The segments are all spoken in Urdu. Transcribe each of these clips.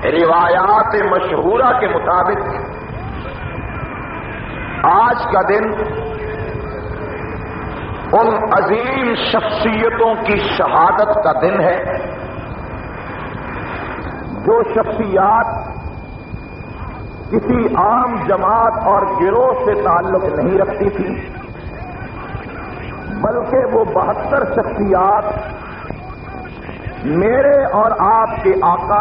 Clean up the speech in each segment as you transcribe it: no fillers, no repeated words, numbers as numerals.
روایات مشہورہ کے مطابق آج کا دن ان عظیم شخصیتوں کی شہادت کا دن ہے جو شخصیات کسی عام جماعت اور گروہ سے تعلق نہیں رکھتی تھی، بلکہ وہ 72 شخصیات میرے اور آپ کے آقا،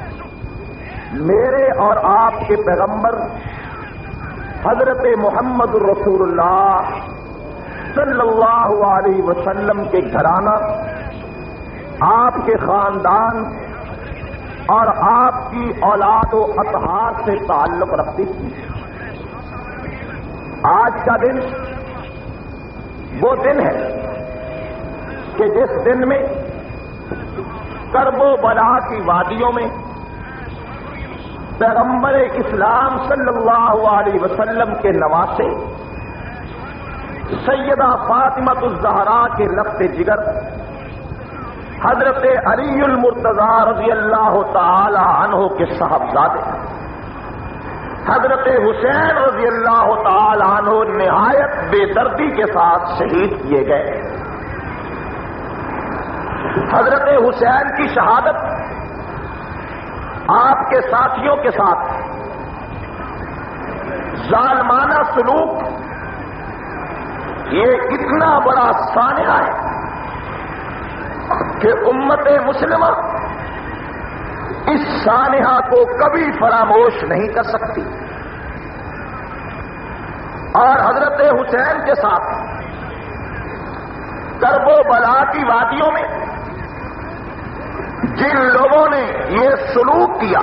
میرے اور آپ کے پیغمبر حضرت محمد رسول اللہ صلی اللہ علیہ وسلم کے گھرانہ، آپ کے خاندان اور آپ کی اولاد و اطہار سے تعلق رکھتی تھی۔ آج کا دن وہ دن ہے کہ جس دن میں کرب و بلا کی وادیوں میں پیغمبر اسلام صلی اللہ علیہ وسلم کے نواسے سیدہ فاطمہ الزہرا کے لفظ جگر حضرت علی المرتضی رضی اللہ تعالی عنہ کے صاحبزادے حضرت حسین رضی اللہ تعالی عنہ نہایت بے دردی کے ساتھ شہید کیے گئے۔ حضرت حسین کی شہادت آپ کے ساتھیوں کے ساتھ ظالمانہ سلوک، یہ اتنا بڑا سانحہ ہے کہ امت مسلمہ اس سانحہ کو کبھی فراموش نہیں کر سکتی۔ اور حضرت حسین کے ساتھ کرب و بلا کی وادیوں میں جن لوگوں نے یہ سلوک کیا،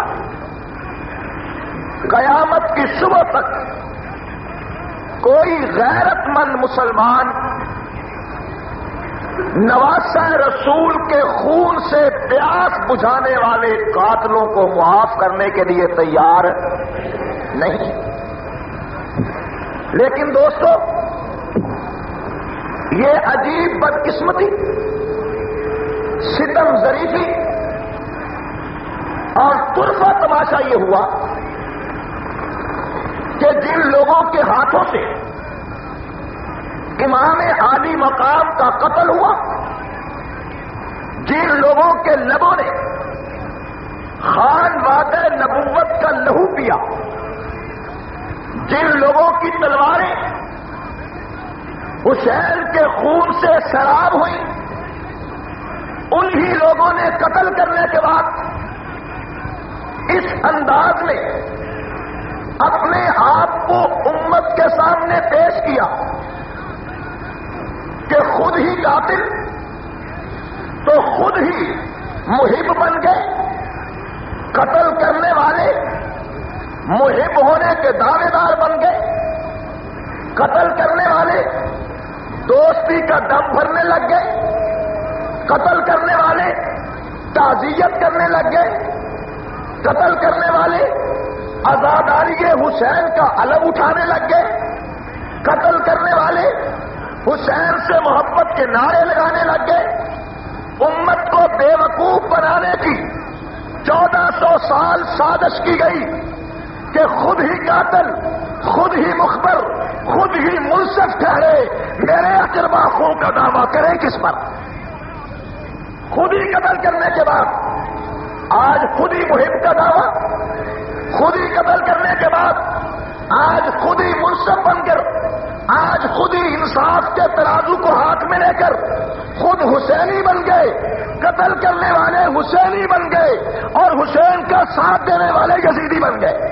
قیامت کی صبح تک کوئی غیرت مند مسلمان نواسہ رسول کے خون سے پیاس بجھانے والے قاتلوں کو معاف کرنے کے لیے تیار نہیں۔ لیکن دوستو، یہ عجیب بدقسمتی، ستم ظریفی اور طرفہ تماشا یہ ہوا کہ جن لوگوں کے ہاتھوں سے امام عالی مقام کا قتل ہوا، جن لوگوں کے لبوں نے خان وعدہ نبوت کا لہو پیا، جن لوگوں کی تلواریں حسین کے خون سے سراب ہوئیں، انہی لوگوں نے قتل کرنے کے بعد اس انداز میں اپنے آپ کو امت کے سامنے پیش کیا کہ خود ہی قاتل تو خود ہی محب بن گئے، قتل کرنے والے محب ہونے کے دعوے دار بن گئے، قتل کرنے والے دوستی کا دم بھرنے لگ گئے، قتل کرنے والے تعزیت کرنے لگ گئے، قتل کرنے والے آزاداری حسین کا علم اٹھانے لگ گئے، قتل کرنے والے حسین سے محبت کے نعرے لگانے لگ گئے۔ امت کو بے وقوف بنانے کی 1400 سال سازش کی گئی کہ خود ہی قاتل، خود ہی مخبر، خود ہی منصف ٹھہرے، میرے اقربا خوں کا دعویٰ کریں کس پر؟ خود ہی قتل کرنے کے بعد آج خود ہی محب کا دعویٰ، خود ہی قتل کرنے کے بعد آج خود ہی منصف بن کر، آج خود ہی انصاف کے ترازو کو ہاتھ میں لے کر خود حسینی بن گئے، قتل کرنے والے حسینی بن گئے اور حسین کا ساتھ دینے والے یزیدی بن گئے۔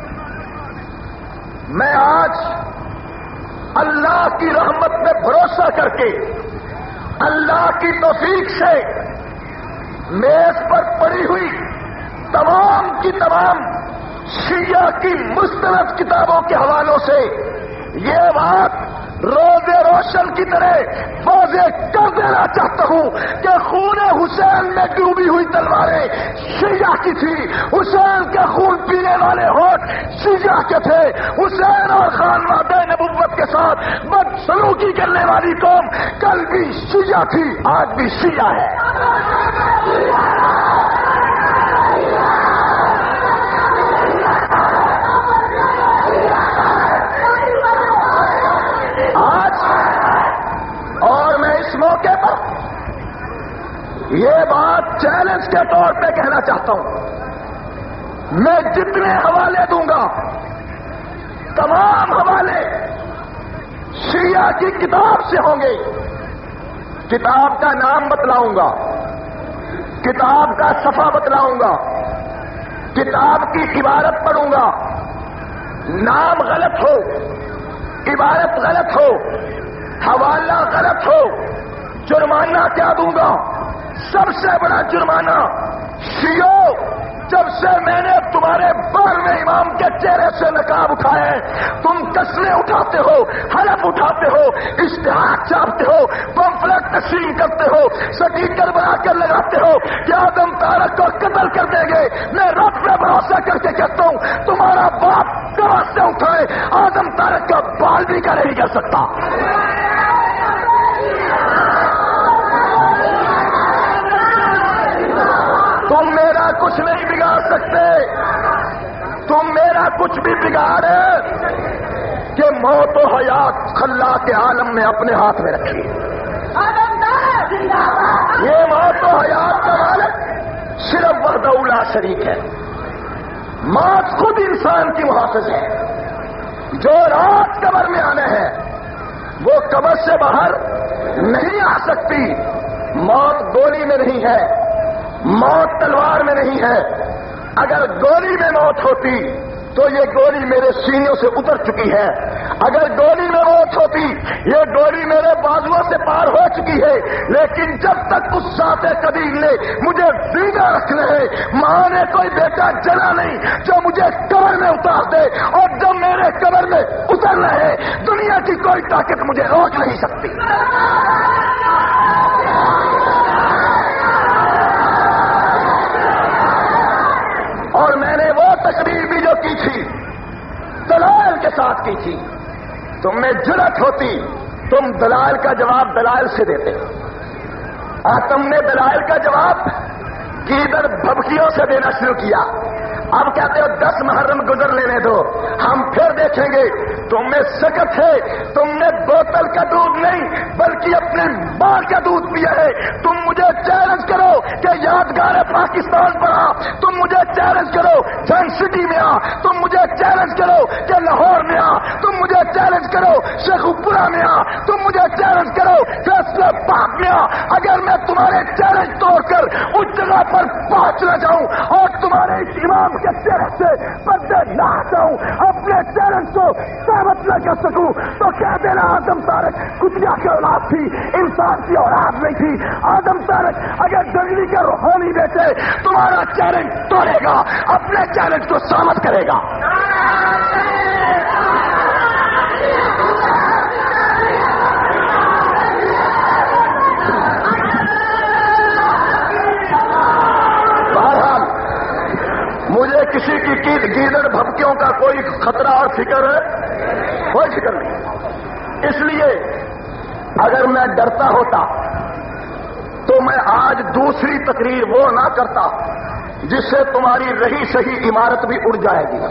میں آج اللہ کی رحمت میں بھروسہ کر کے اللہ کی توفیق سے میز پر پڑی ہوئی تمام کی تمام شیعہ کی مستند کتابوں کے حوالوں سے یہ بات روز روشن کی طرح واضح کر دینا چاہتا ہوں کہ خون حسین میں ڈوبی ہوئی تلواریں شیعہ کی تھی، حسین کے خون پینے والے ہونٹ شیعہ کے تھے، حسین اور خانوادہ نبوت کے ساتھ بدسلوکی کرنے والی قوم کل بھی شیعہ تھی، آج بھی شیعہ ہے۔ چیلنج کے طور پہ کہنا چاہتا ہوں، میں جتنے حوالے دوں گا تمام حوالے شیعہ کی کتاب سے ہوں گے. کتاب کا نام بتلاؤں گا، کتاب کا صفحہ بتلاؤں گا، کتاب کی عبارت پڑھوں گا. نام غلط ہو، عبارت غلط ہو، حوالہ غلط ہو، جرمانہ کیا دوں گا؟ سب سے بڑا جرمانہ. شیعو، جب سے میں نے تمہارے 12ویں امام کے چہرے سے نقاب اٹھائے ہیں، تم قسمیں اٹھاتے ہو، حلف اٹھاتے ہو، اشتہار چھاپتے ہو، پمفلٹ تقسیم کرتے ہو، سٹیکر بنا کر لگاتے ہو کہ آدم طارق کو قتل کر دیں گے. میں رب پہ بھروسہ کر کے کہتا ہوں، تمہارا باپ کمر سے اٹھائے آدم طارق کا بال بھی کا نہیں کر سکتا. تم میرا کچھ نہیں بگاڑ سکتے. تم میرا کچھ بھی بگاڑ کہ موت و حیات خلا کے عالم میں اپنے ہاتھ میں رکھی. یہ موت و حیات کا مالک صرف وحدہ لا شریک ہے. موت خود انسان کی محافظ ہے. جو رات قبر میں آنا ہے وہ قبر سے باہر نہیں آ سکتی. موت گولی میں نہیں ہے، موت تلوار میں نہیں ہے. اگر گولی میں موت ہوتی تو یہ گولی میرے سینوں سے اتر چکی ہے. اگر گولی میں موت ہوتی یہ گولی میرے بازوؤں سے پار ہو چکی ہے. لیکن جب تک اس ذات قدیر نے مجھے زندہ رکھنا ہے، ماں نے کوئی بیٹا جنا نہیں جو مجھے قبر میں اتار دے. اور جب میرے قبر میں اترنا ہے، دنیا کی کوئی طاقت مجھے روک نہیں سکتی. اور میں نے وہ تقریر بھی جو کی تھی دلائل کے ساتھ کی تھی. تم میں جرأت ہوتی تم دلائل کا جواب دلائل سے دیتے، اور تم نے دلائل کا جواب کیدر بھبکیوں سے دینا شروع کیا. اب کہتے ہو 10 محرم گزر لینے دو، ہم پھر دیکھیں گے. تم میں سکت ہے، تم نے بوتل کا دودھ نہیں بلکہ اپنے ماں کا دودھ پیا ہے. تم مجھے چیلنج کرو کہ یادگار پاکستان پر آ، تم مجھے چیلنج کرو جن سٹی میں آ، تم مجھے چیلنج کرو کہ لاہور میں آ، تم مجھے چیلنج کرو شیخوپورہ میں آ، تم مجھے چیلنج کرو فیصلہ پاک میں آ. اگر میں تمہارے چیلنج توڑ کر اس جگہ پر پہنچ نہ جاؤں اور تمہارے امام کے چہرے سے پردے نہ ہٹاؤں، اپنے چیلنج کو ثابت نہ کر سکوں، تو کہہ دینا آدم طارق کتیا کی اولاد تھی، انسان کی اولاد نہیں تھی. آدم طارق اگر جنگلی کا روحانی بیٹے تمہارا چیلنج توڑے گا، اپنے چیلنج کو ثابت کرے گا. مجھے کسی کی گیدڑ بھبکیوں کا کوئی خطرہ اور فکر ہے؟ کوئی فکر نہیں. اس لیے اگر میں ڈرتا ہوتا تو میں آج دوسری تقریر وہ نہ کرتا جس سے تمہاری رہی سہی عمارت بھی اڑ جائے گی،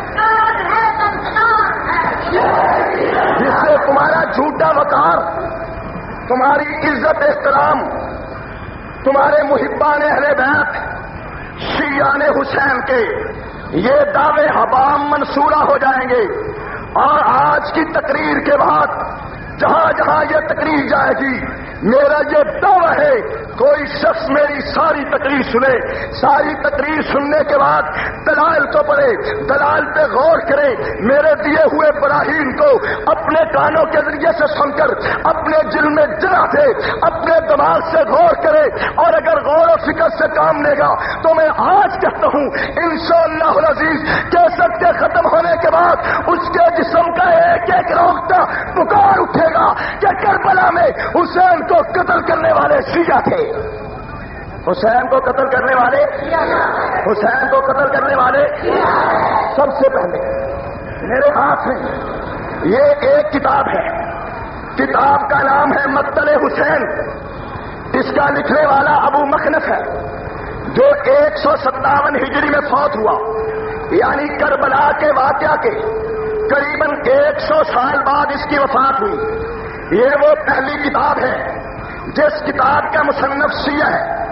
جس سے تمہارا جھوٹا وقار، تمہاری عزت احترام، تمہارے محبان اہل بیت شیعان حسین کے یہ دعوے حبام منصورہ ہو جائیں گے. اور آج کی تقریر کے بعد جہاں جہاں یہ تقریر جائے گی، میرا یہ دعویٰ ہے کوئی شخص میری ساری تقریر سنے، ساری تقریر سننے کے بعد دلائل کو پڑھے، دلائل پہ غور کرے، میرے دیے ہوئے براہین کو اپنے کانوں کے ذریعے سے سن کر اپنے دل میں جلا دے، اپنے دماغ سے غور کرے. اور اگر غور و فکر سے کام لے گا تو میں آج کہتا ہوں انشاءاللہ العزیز کیسٹ کے ختم ہونے کے بعد اس کے جسم کا ایک ایک روکتا پکار اٹھے گا کہ کربلا میں حسین کو قتل کرنے والے شیعہ تھے. حسین کو قتل کرنے والے، حسین کو قتل کرنے والے سب سے پہلے میرے ہاتھ میں یہ ایک کتاب ہے. کتاب کا نام ہے مقتل حسین. اس کا لکھنے والا ابو مخنف ہے جو 157 ہجری میں فوت ہوا، یعنی کربلا کے واقعہ کے قریباً 100 سال بعد اس کی وفات ہوئی. یہ وہ پہلی کتاب ہے جس کتاب کا مصنف شیعہ ہے.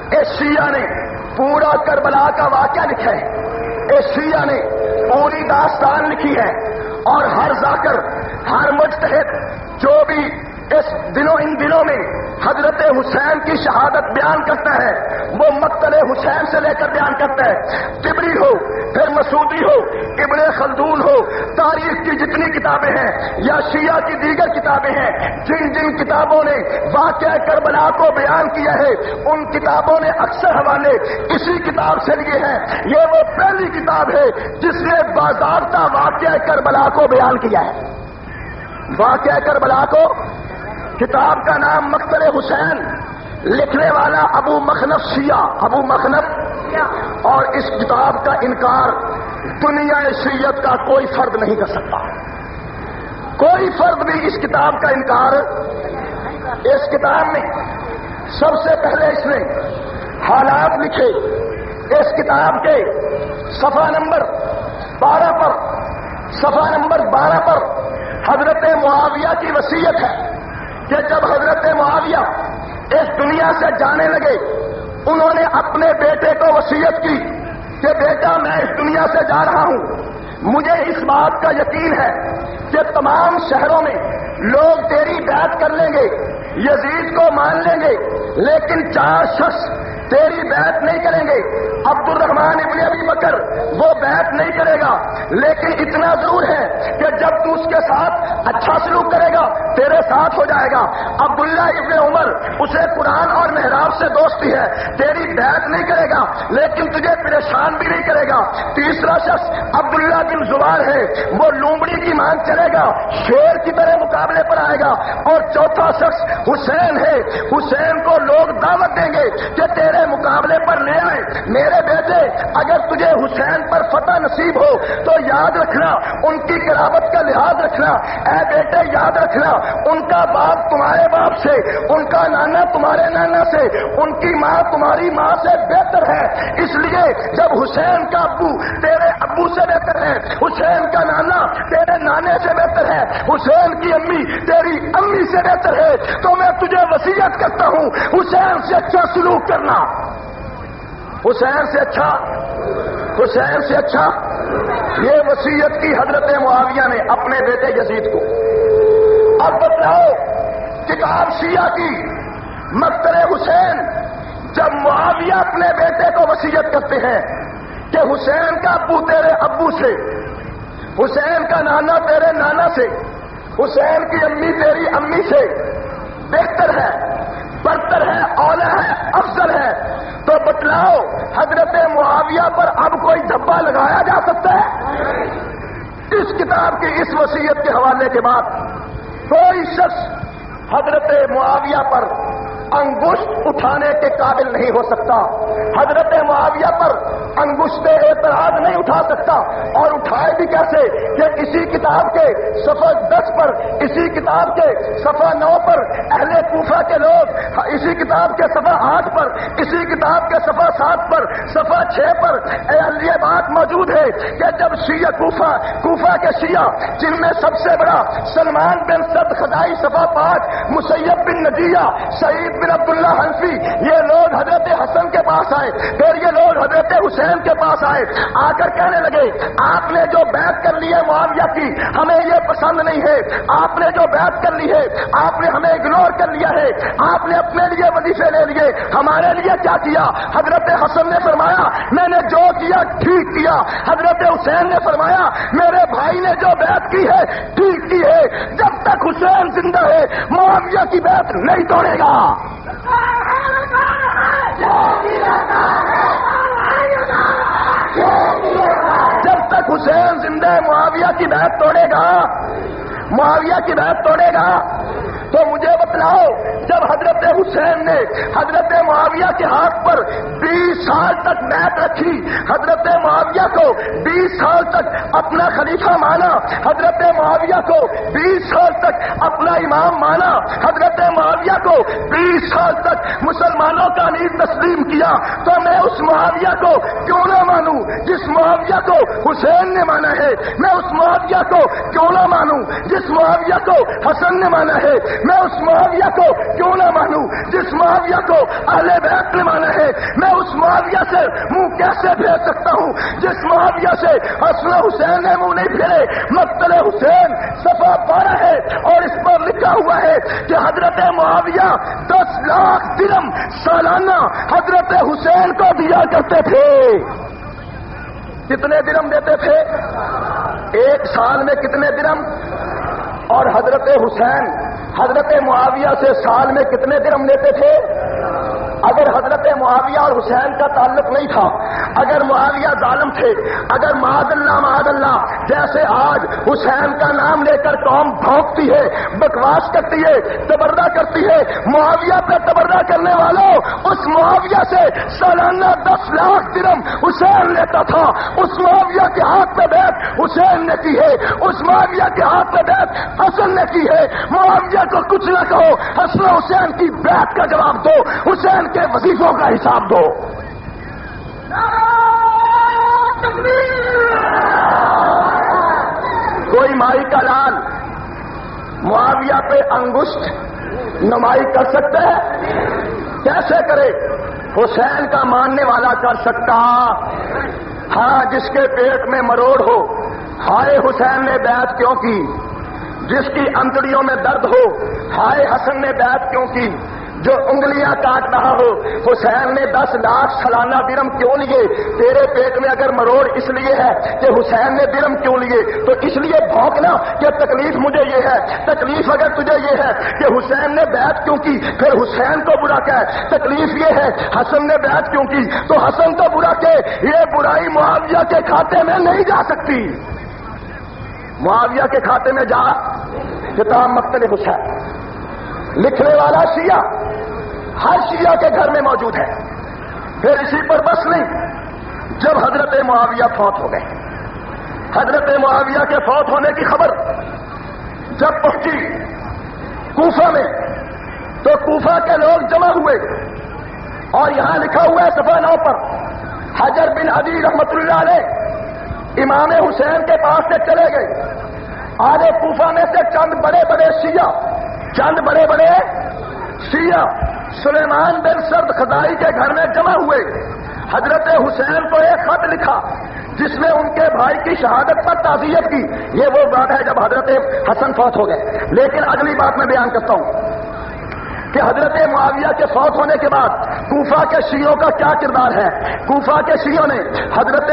اس شیعہ نے پورا کربلا کا واقعہ لکھا ہے، اس شیعہ نے پوری داستان لکھی ہے، اور ہر ذاکر، ہر مجتہد جو بھی ان دنوں میں حضرت حسین کی شہادت بیان کرتا ہے، وہ مقتل حسین سے لے کر بیان کرتا ہے۔ طبری ہو، پھر مسعودی ہو، ابن خلدون ہو، تاریخ کی جتنی کتابیں ہیں یا شیعہ کی دیگر کتابیں ہیں، جن جن کتابوں نے واقعہ کربلا کو بیان کیا ہے، ان کتابوں نے اکثر حوالے اسی کتاب سے لیے ہیں۔ یہ وہ پہلی کتاب ہے جس نے باضابطہ واقعہ کربلا کو بیان کیا ہے۔ واقعہ کربلا کو، کتاب کا نام مقتل حسین، لکھنے والا ابو مخنف شیعہ، ابو مخنف، اور اس کتاب کا انکار دنیا شیعت کا کوئی فرد نہیں کر سکتا، کوئی فرد بھی اس کتاب کا انکار۔ اس کتاب میں سب سے پہلے اس نے حالات لکھے، اس کتاب کے صفحہ نمبر 12 پر حضرت معاویہ کی وصیت ہے کہ جب حضرت معاویہ اس دنیا سے جانے لگے، انہوں نے اپنے بیٹے کو وصیت کی کہ بیٹا میں اس دنیا سے جا رہا ہوں، مجھے اس بات کا یقین ہے کہ تمام شہروں میں لوگ تیری بیعت کر لیں گے، یزید کو مان لیں گے، لیکن 4 شخص تیری بیعت نہیں کریں گے۔ عبد الرحمن ابن ابی بکر وہ بیعت نہیں کرے گا، لیکن اتنا ضرور ہے کہ جب تو اس کے ساتھ اچھا سلوک کرے گا تیرے ساتھ ہو جائے گا۔ عبداللہ ابن عمر اسے قرآن اور محراب سے دوستی ہے، تیری بیعت نہیں کرے گا لیکن تجھے پریشان بھی نہیں کرے گا۔ تیسرا شخص عبداللہ بن زبیر ہے، وہ لومڑی کی مان چلے گا، شیر کی طرح مقابلے پر آئے گا۔ اور چوتھا شخص حسین ہے، حسین کو لوگ دعوت دیں گے کہ تیرے مقابلے پر لے آئے۔ میرے بیٹے اگر تجھے حسین پر فتح نصیب ہو تو یاد رکھنا، ان کی قرابت کا لحاظ رکھنا۔ اے بیٹے یاد رکھنا، ان کا باپ تمہارے باپ سے، ان کا نانا تمہارے نانا سے، ان کی ماں تمہاری ماں سے بہتر ہے۔ اس لیے جب حسین کا ابو تیرے ابو سے بہتر ہے، حسین کا نانا تیرے نانے سے بہتر ہے، حسین کی امی تیری امی سے بہتر ہے، تو میں تجھے وصیت کرتا ہوں حسین سے اچھا سلوک کرنا، حسین سے اچھا، حسین سے اچھا۔ یہ وصیت کی حضرت معاویہ نے اپنے بیٹے یزید کو۔ اب بتلاؤ کتاب شیعہ کی مقتل حسین، جب معاویہ اپنے بیٹے کو وصیت کرتے ہیں کہ حسین کا ابو تیرے ابو سے، حسین کا نانا تیرے نانا سے، حسین کی امی تیری امی سے بہتر ہے، برتر ہے، اولا ہے، افضل ہے، تو بتلاؤ حضرت معاویہ پر اب کوئی دھبا لگایا جا سکتا ہے؟ اس کتاب کی اس وصیت کے حوالے کے بعد کوئی شخص حضرت معاویہ پر انگشت اٹھانے کے قابل نہیں ہو سکتا، حضرت معاویہ پر انگشت اعتراض نہیں اٹھا سکتا۔ اور اٹھائے بھی کیسے کہ اسی کتاب کے صفحہ 10 پر، اسی کتاب کے صفحہ 9 پر اہل کوفہ کے لوگ، اسی کتاب کے صفحہ 8 پر، اسی کتاب کے صفحہ 7 پر، صفحہ 6 پر یہ بات موجود ہے کہ جب شیعہ کوفہ کے شیعہ، جن میں سب سے بڑا سلمان بن سعد خدائی صفحہ 5، مسیب بن نجیہ، سعید بن عبداللہ حنفی، یہ لوگ حضرت حسن کے پاس آئے، پھر یہ لوگ حضرت حسین کے پاس آئے، آ کر کہنے لگے آپ نے جو بیعت کر لی ہے معاویہ کی ہمیں یہ پسند نہیں ہے، آپ نے جو بیعت کر لی ہے آپ نے ہمیں اگنور کر لیا ہے، آپ نے اپنے لیے وظیفے لے لیے، ہمارے لیے کیا کیا؟ حضرت حسن نے فرمایا میں نے جو کیا ٹھیک کیا، حضرت حسین نے فرمایا میرے بھائی نے جو بیعت کی ہے ٹھیک کی ہے، جب تک حسین زندہ ہے معاویہ کی بیعت نہیں توڑے گا۔ جب تک حسین زندہ ہے معاویہ کی بیعت توڑے گا، معاویہ کی بیعت توڑے گا۔ تو مجھے بتلاؤ جب حضرت حسین نے حضرت معاویہ کے ہاتھ پر 20 سال تک بیعت رکھی، حضرت معاویہ کو 20 سال تک اپنا خلیفہ مانا، حضرت معاویہ کو 20 سال تک اپنا امام مانا، حضرت معاویہ کو 20 سال تک مسلمانوں کا امیر تسلیم کیا، تو میں اس معاویہ کو کیوں نہ مانوں جس معاویہ کو حسین نے مانا ہے؟ میں اس معاویہ کو کیوں نہ مانوں جس معاویہ کو حسن نے مانا ہے؟ میں اس معاویہ کو کیوں نہ مانوں جس معاویہ کو اہل بیت نے مانا ہے؟ میں اس معاویہ سے منہ کیسے پھیر سکتا ہوں جس معاویہ سے حسن حسین نے منہ نہیں پھیرے؟ مقتل حسین صفحہ 12 ہے اور اس پر لکھا ہوا ہے کہ حضرت معاویہ 10 لاکھ درہم سالانہ حضرت حسین کو دیا کرتے تھے۔ کتنے درہم دیتے تھے؟ ایک سال میں کتنے درہم؟ اور حضرت حسین حضرت معاویہ سے سال میں کتنے درہم لیتے تھے؟ اگر حضرت معاویہ اور حسین کا تعلق نہیں تھا، اگر معاویہ ظالم تھے، اگر معاذ اللہ جیسے آج حسین کا نام لے کر قوم بھونکتی ہے، بکواس کرتی ہے، تبرہ کرتی ہے، معاویہ پہ تبرہ کرنے والوں، اس معاویہ سے سالانہ 10 لاکھ درہم حسین لیتا تھا۔ اس معاویہ کے ہاتھ پہ بیعت حسین نے کی ہے، اس معاویہ کے ہاتھ پہ بیعت حسن نے کی ہے۔ معاویہ کو کچھ نہ کہو، حسن حسین کی بیعت کا جواب دو، حسین کے وظیفوں کا حساب دو۔ کوئی مائی کا لال معاویہ پہ انگشت نمائی کر سکتا ہے؟ کیسے کرے؟ حسین کا ماننے والا کر سکتا؟ ہاں، جس کے پیٹ میں مروڑ ہو، ہائے حسین نے بیعت کیوں کی؟ جس کی انتڑیوں میں درد ہو، ہائے حسن نے بیعت کیوں کی؟ جو انگلیاں کاٹ رہا ہو، حسین نے 10 لاکھ سالانہ درہم کیوں لیے؟ تیرے پیٹ میں اگر مروڑ اس لیے ہے کہ حسین نے درہم کیوں لیے، تو اس لیے بھونکنا کہ تکلیف مجھے یہ ہے۔ تکلیف اگر تجھے یہ ہے کہ حسین نے بیعت کیوں کی، پھر حسین کو برا کہہ۔ تکلیف یہ ہے حسن نے بیعت کیوں کی، تو حسن کو برا کہہ۔ یہ برائی معاویہ کے کھاتے میں نہیں جا سکتی۔ معاویہ کے کھاتے میں جا کتاب مقتل حسین، لکھنے والا شیعہ، ہر شیعہ کے گھر میں موجود ہے۔ پھر اسی پر بس نہیں، جب حضرت معاویہ فوت ہو گئے، حضرت معاویہ کے فوت ہونے کی خبر جب پہنچی کوفہ میں، تو کوفہ کے لوگ جمع ہوئے، اور یہاں لکھا ہوا ہے صفحہ 9 پر، حجر بن عدی رحمت اللہ علیہ امام حسین کے پاس سے چلے گئے۔ آلے کوفہ میں سے چند بڑے بڑے شیعہ سلیمان بن سرد خدائی کے گھر میں جمع ہوئے۔ حضرت حسین کو ایک خط لکھا جس میں ان کے بھائی کی شہادت پر تعزیت کی۔ یہ وہ بات ہے جب حضرت حسن فوت ہو گئے۔ لیکن اگلی بات میں بیان کرتا ہوں کہ حضرت معاویہ کے فوت ہونے کے بعد کوفہ کے شیعوں کا کیا کردار ہے۔ کوفہ کے شیعوں نے حضرت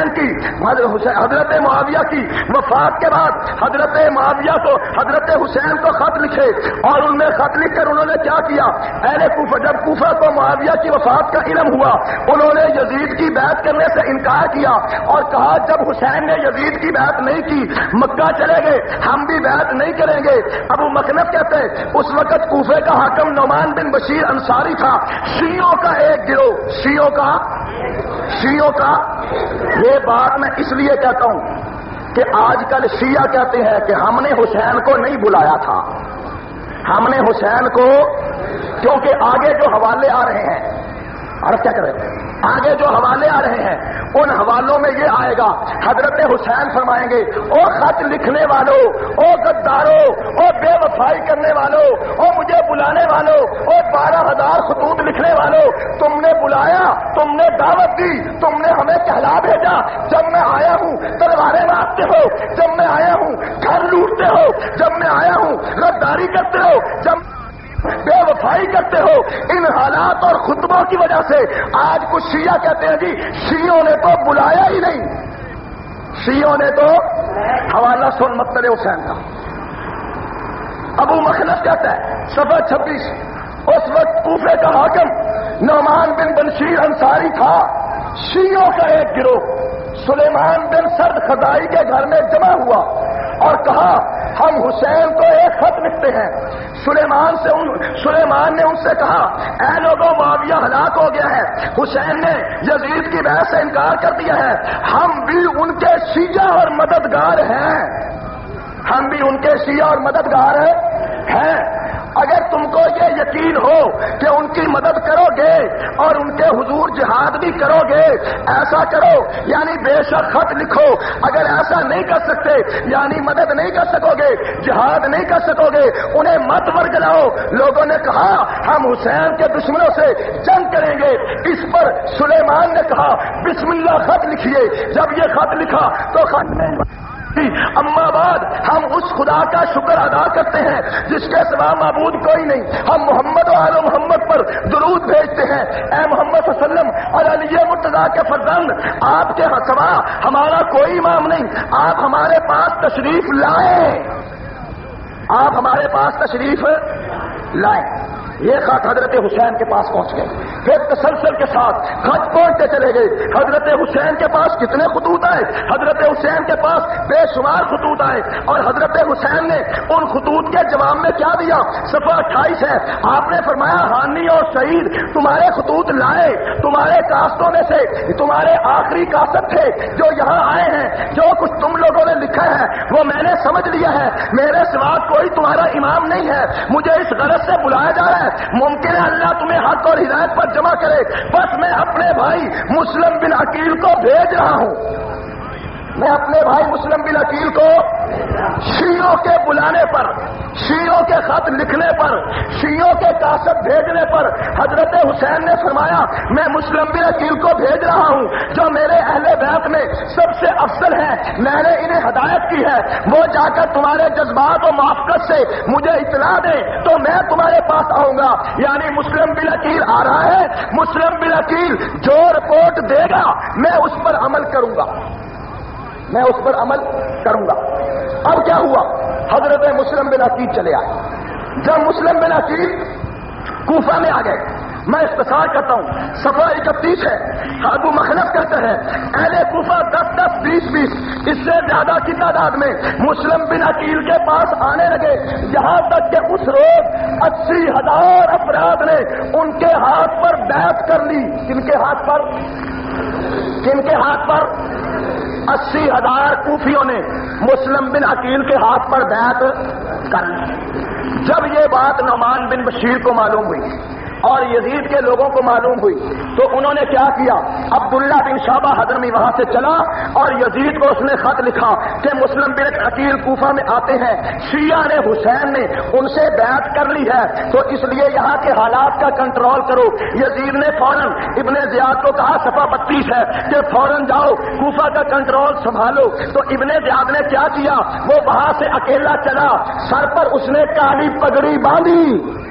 معاویہ کی وفات کے بعد حضرت معاویہ کو، حضرت حسین کو خط لکھے، اور ان میں خط لکھ کر انہوں نے کیا کیا؟ اہل کوفہ، جب کوفہ کو معاویہ کی وفات کا علم ہوا، انہوں نے یزید کی بیعت کرنے سے انکار کیا اور کہا جب حسین نے یزید کی بیعت نہیں کی، مکہ چلے گئے، ہم بھی بیعت نہیں کریں گے۔ ابو مخنف کہتے ہیں اس وقت کوفے کا حاکم نعمان بن بشیر انصاری تھا۔ شیعوں کا ایک گروہ، شیعوں کا یہ بات میں اس لیے کہتا ہوں کہ آج کل شیعہ کہتے ہیں کہ ہم نے حسین کو نہیں بلایا تھا، ہم نے حسین کو، کیونکہ آگے جو حوالے آ رہے ہیں، اور کیا کریں، آگے جو حوالے آ رہے ہیں ان حوالوں میں یہ آئے گا، حضرت حسین فرمائیں گے او خط لکھنے والوں، او غداروں، او بے وفائی کرنے والوں، او مجھے بلانے والوں، او 12,000 خطوط لکھنے والوں، تم نے بلایا، تم نے دعوت دی، تم نے ہمیں کہلا بھیجا، جب میں آیا ہوں تلواریں مارتے ہو، جب میں آیا ہوں گھر لوٹتے ہو، جب میں آیا ہوں غداری کرتے ہو، جب بے وفائی کرتے ہو۔ ان حالات اور خطبوں کی وجہ سے آج کچھ شیعہ کہتے ہیں جی شیعوں نے تو بلایا ہی نہیں، شیعوں نے تو، حوالہ سن مقتل حسین کا۔ ابو مخنف کہتا ہے صفحہ 26، اس وقت کوفے کا حاکم نعمان بن بشیر انصاری تھا۔ شیعوں کا ایک گروہ سلیمان بن سرد خدائی کے گھر میں جمع ہوا اور کہا ہم حسین کو ایک خط لکھتے ہیں۔ سلیمان نے ان سے کہا اے لوگوں معاویہ ہلاک ہو گیا ہے، حسین نے یزید کی بحث سے انکار کر دیا ہے، ہم بھی ان کے شیعہ اور مددگار ہیں، ہم بھی ان کے شیعہ اور مددگار ہیں۔ اگر تم کو یہ یقین ہو کہ ان کی مدد کرو گے اور ان کے حضور جہاد بھی کرو گے، ایسا کرو، یعنی بے شک خط لکھو۔ اگر ایسا نہیں کر سکتے، یعنی مدد نہیں کر سکو گے، جہاد نہیں کر سکو گے، انہیں مت ورگلاؤ۔ لوگوں نے کہا ہم حسین کے دشمنوں سے جنگ کریں گے۔ اس پر سلیمان نے کہا بسم اللہ خط لکھیے۔ جب یہ خط لکھا تو خط میں اما بعد ہم اس خدا کا شکر ادا کرتے ہیں جس کے سوا معبود کوئی نہیں۔ ہم محمد و آل محمد پر درود بھیجتے ہیں۔ اے محمد صلی اللہ علیہ وسلم اور علی مرتضیٰ کے فرزند، آپ کے سوا ہمارا کوئی امام نہیں، آپ ہمارے پاس تشریف لائیں، آپ ہمارے پاس تشریف لائیں۔ یہ خط حضرت حسین کے پاس پہنچ گئے، پھر تسلسل کے ساتھ خط پہنچتے چلے گئے۔ حضرت حسین کے پاس کتنے خطوط آئے؟ حضرت حسین کے پاس بے شمار خطوط آئے، اور حضرت حسین نے ان خطوط کے جواب میں کیا دیا؟ صفحہ 28 ہے، آپ نے فرمایا ہانی اور شہید تمہارے خطوط لائے، تمہارے کاستوں میں سے تمہارے آخری کاست تھے جو یہاں آئے ہیں، جو کچھ تم لوگوں نے لکھا ہے وہ میں نے سمجھ لیا ہے، میرے سوا کوئی تمہارا امام نہیں ہے، مجھے اس غرض سے بلایا جا رہا ہے، ممکن ہے اللہ تمہیں حق اور ہدایت پر جمع کرے، بس میں اپنے بھائی مسلم بن عقیل کو بھیج رہا ہوں، میں اپنے بھائی مسلم بن عقیل کو شیعوں کے بلانے پر، شیعوں کے خط لکھنے پر، شیعوں کے کاسب بھیجنے پر حضرت حسین نے فرمایا میں مسلم بن عقیل کو بھیج رہا ہوں جو میرے اہل بیت میں سب سے افضل ہیں، میں نے انہیں ہدایت کی ہے، وہ جا کر تمہارے جذبات و موافقت سے مجھے اطلاع دیں تو میں تمہارے پاس آؤں گا۔ یعنی مسلم بن عقیل آ رہا ہے، مسلم بن عقیل جو رپورٹ دے گا میں اس پر عمل کروں گا، میں اس پر عمل کروں گا۔ اب کیا ہوا؟ حضرت مسلم بن عقیل چلے آئے۔ جب مسلم بن عقیل کوفہ میں آ گئے، میں اختصار کرتا ہوں، صفحہ 31 ہے، ابو مخلف کہتے ہیں اہل کوفہ 10-10 20-20 اس سے زیادہ کی تعداد میں مسلم بن عقیل کے پاس آنے لگے، یہاں تک کہ اس روز 80,000 افراد نے ان کے ہاتھ پر بیعت کر لی۔ کن کے ہاتھ پر؟ کن کے ہاتھ پر؟ 80,000 کوفیوں نے مسلم بن عقیل کے ہاتھ پر بیعت کر لی۔ جب یہ بات نعمان بن بشیر کو معلوم ہوئی اور یزید کے لوگوں کو معلوم ہوئی تو انہوں نے کیا کیا؟ عبداللہ بن شعبہ حضرمی وہاں سے چلا اور یزید کو اس نے خط لکھا کہ مسلم بن عقیل کوفہ میں آتے ہیں، شیعہ نے حسین نے ان سے بیعت کر لی ہے، تو اس لیے یہاں کے حالات کا کنٹرول کرو۔ یزید نے فوراً ابن زیاد کو کہا، صفحہ 32 ہے، کہ فوراً جاؤ کوفہ کا کنٹرول سنبھالو۔ تو ابن زیاد نے کیا کیا؟ وہ وہاں سے اکیلا چلا، سر پر اس نے کالی پگڑی باندھی۔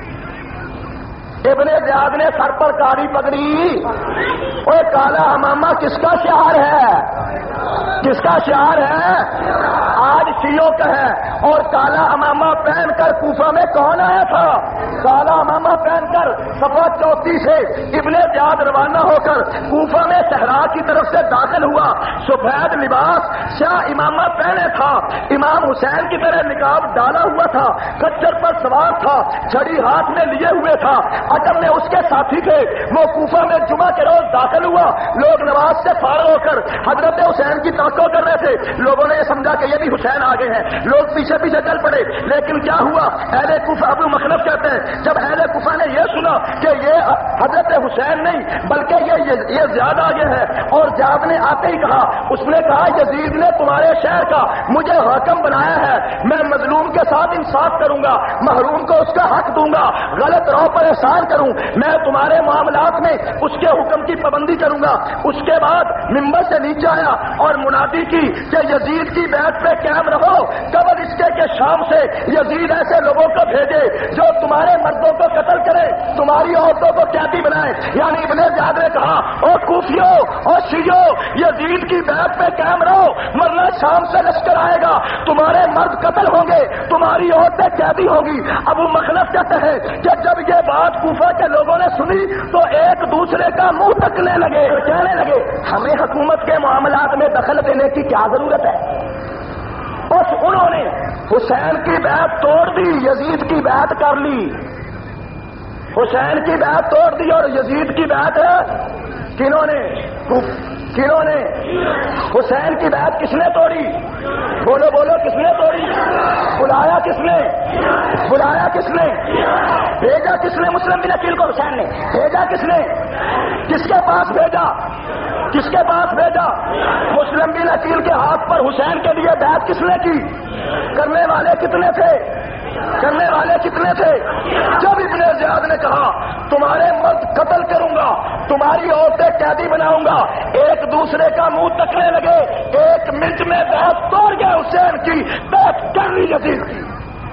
ابن زیاد نے سر پر کالی پگڑی، اوے کالا امامہ کس کا شعار ہے؟ کس کا شعار ہے؟ آج شیعوں کا ہے۔ اور کالا امامہ پہن کر کوفہ میں کون آیا تھا؟ کالا امامہ پہن کر صفحہ 34 سے ابن زیاد روانہ ہو کر کوفہ میں صحرا کی طرف سے داخل ہوا، سفید لباس سیاہ امامہ پہنے تھا، امام حسین کی طرح نقاب ڈالا ہوا تھا، کچر پر سوار تھا، چھڑی ہاتھ میں لیے ہوئے تھا، اصل میں اس کے ساتھی تھے۔ وہ کوفہ میں جمعہ کے روز داخل ہوا، لوگ نماز سے فارغ ہو کر حضرت حسین کی توقع کر رہے تھے، لوگوں نے یہ سمجھا کہ یہ بھی حسین آ گئے ہیں، لوگ پیچھے پیچھے چل پڑے۔ لیکن کیا ہوا؟ اہل کوفہ، ابو مخلف کہتے ہیں جب اہل کوفہ نے یہ سنا کہ یہ حضرت حسین نہیں بلکہ یہ زیاد آگے ہے، اور زیاد نے آتے ہی کہا، اس نے کہا یزید نے تمہارے شہر کا مجھے حاکم بنایا ہے، میں مظلوم کے ساتھ انصاف کروں گا، محروم کو اس کا حق دوں گا، غلط راہ پر احسان کروں، میں تمہارے معاملات میں اس کے حکم کی پابندی کروں گا۔ اس کے بعد منبر سے نیچے آیا اور منادی کی کہ یزید کی بیعت پہ قائم رہو، قبل اس کے کہ شام سے یزید ایسے لوگوں کو بھیجے جو تمہارے مردوں کو قتل کرے، تمہاری عورتوں کو قیدی بنائے۔ یعنی ابن زیاد نے کہا، او کوفیوں اور شیعوں، یزید کی بیعت پہ قائم رہو، ورنہ شام سے لشکر آئے گا، تمہارے مرد قتل ہوں گے، تمہاری عورتیں قیدی ہوں گی۔ ابو مخلف کہتے ہیں کہ جب یہ بات کوفہ کے لوگوں نے سنی تو ایک دوسرے کا منہ تکنے لگے، کہنے لگے ہمیں حکومت کے معاملات میں دخل دینے کی کیا ضرورت ہے؟ بس انہوں نے حسین کی بیعت توڑ دی، یزید کی بیعت کر لی. حسین کی بیعت توڑ دی اور یزید کی بیعت کنہوں نے حسین کی بیعت کس نے توڑی؟ بولو بولو، کس نے توڑی؟ بلایا کس نے؟ بھیجا کس نے؟ مسلم بن عقیل کو حسین نے بھیجا کس نے؟ کس کے پاس بھیجا؟ مسلم بن عقیل کے ہاتھ پر حسین کے لیے بیعت کس نے کی؟ کرنے والے کتنے تھے؟ جب ابن زیاد نے کہا تمہارے مرد قتل کروں گا، تمہاری عورتیں قیدی بناؤں گا، ایک دوسرے کا منہ تکنے لگے، 1 منٹ میں بیعت توڑ گئے حسین کی، بیعت کر لی یزید کی.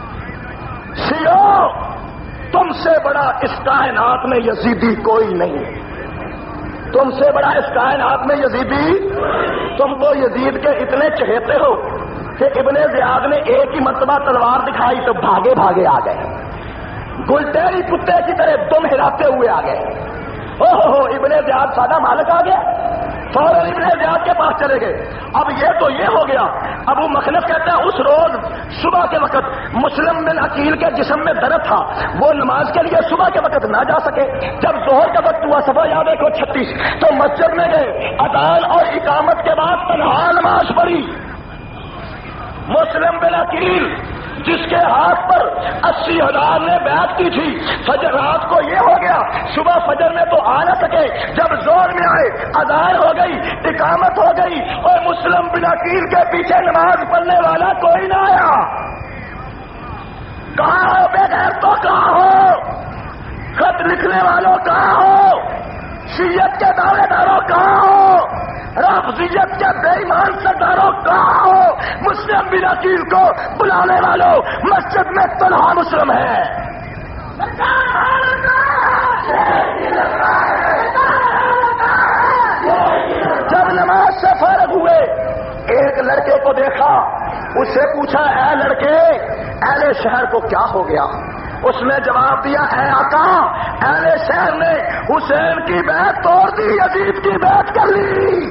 شیعو، تم سے بڑا اس کائنات میں یزیدی کوئی نہیں. تم سے بڑا اس کائنات میں یزیدی، تم تو یزید کے اتنے چہیتے ہو کہ ابن زیاد نے ایک ہی مرتبہ تلوار دکھائی تو بھاگے آ گئے، گلٹیری کتے کی طرح دم ہلاتے ہوئے آ گئے. ابن زیاد سادہ مالک آ گیا، فوراً ابن زیاد کے پاس چلے گئے. اب یہ ہو گیا. ابو مخلف کہتا ہے اس روز صبح کے وقت مسلم بن عقیل کے جسم میں درد تھا، وہ نماز کے لیے صبح کے وقت نہ جا سکے. جب ظہر کا وقت ہوا صفحہ یاد 136 تو مسجد میں گئے، اذان اور اقامت کے بعد تنہا نماز پڑھی. مسلم بن عقیل جس کے ہاتھ پر 80,000 نے بیعت کی تھی، فجر رات کو یہ ہو گیا، صبح فجر میں تو آ نہ سکے، جب زور میں آئے اذان ہو گئی، اقامت ہو گئی اور مسلم بن عقیل کے پیچھے نماز پڑھنے والا کوئی نہ آیا. کہاں ہو بے غیر تو کہاں ہو؟ خط لکھنے والوں کہاں ہو؟ شیعت کے دعوے داروں کہاں ہو؟ رافضیت کے بے ایمان سرداروں کہاں ہو؟ مسلم بن عقیل کو بلانے والوں مسجد میں تنہا مسلم ہے. جب نماز سے فارغ ہوئے ایک لڑکے کو دیکھا، اس سے پوچھا اے لڑکے، اہل شہر کو کیا ہو گیا؟ اس نے جواب دیا اے آقا، اہل شہر نے حسین کی بیعت توڑ دی، یزید کی بیعت کر لی.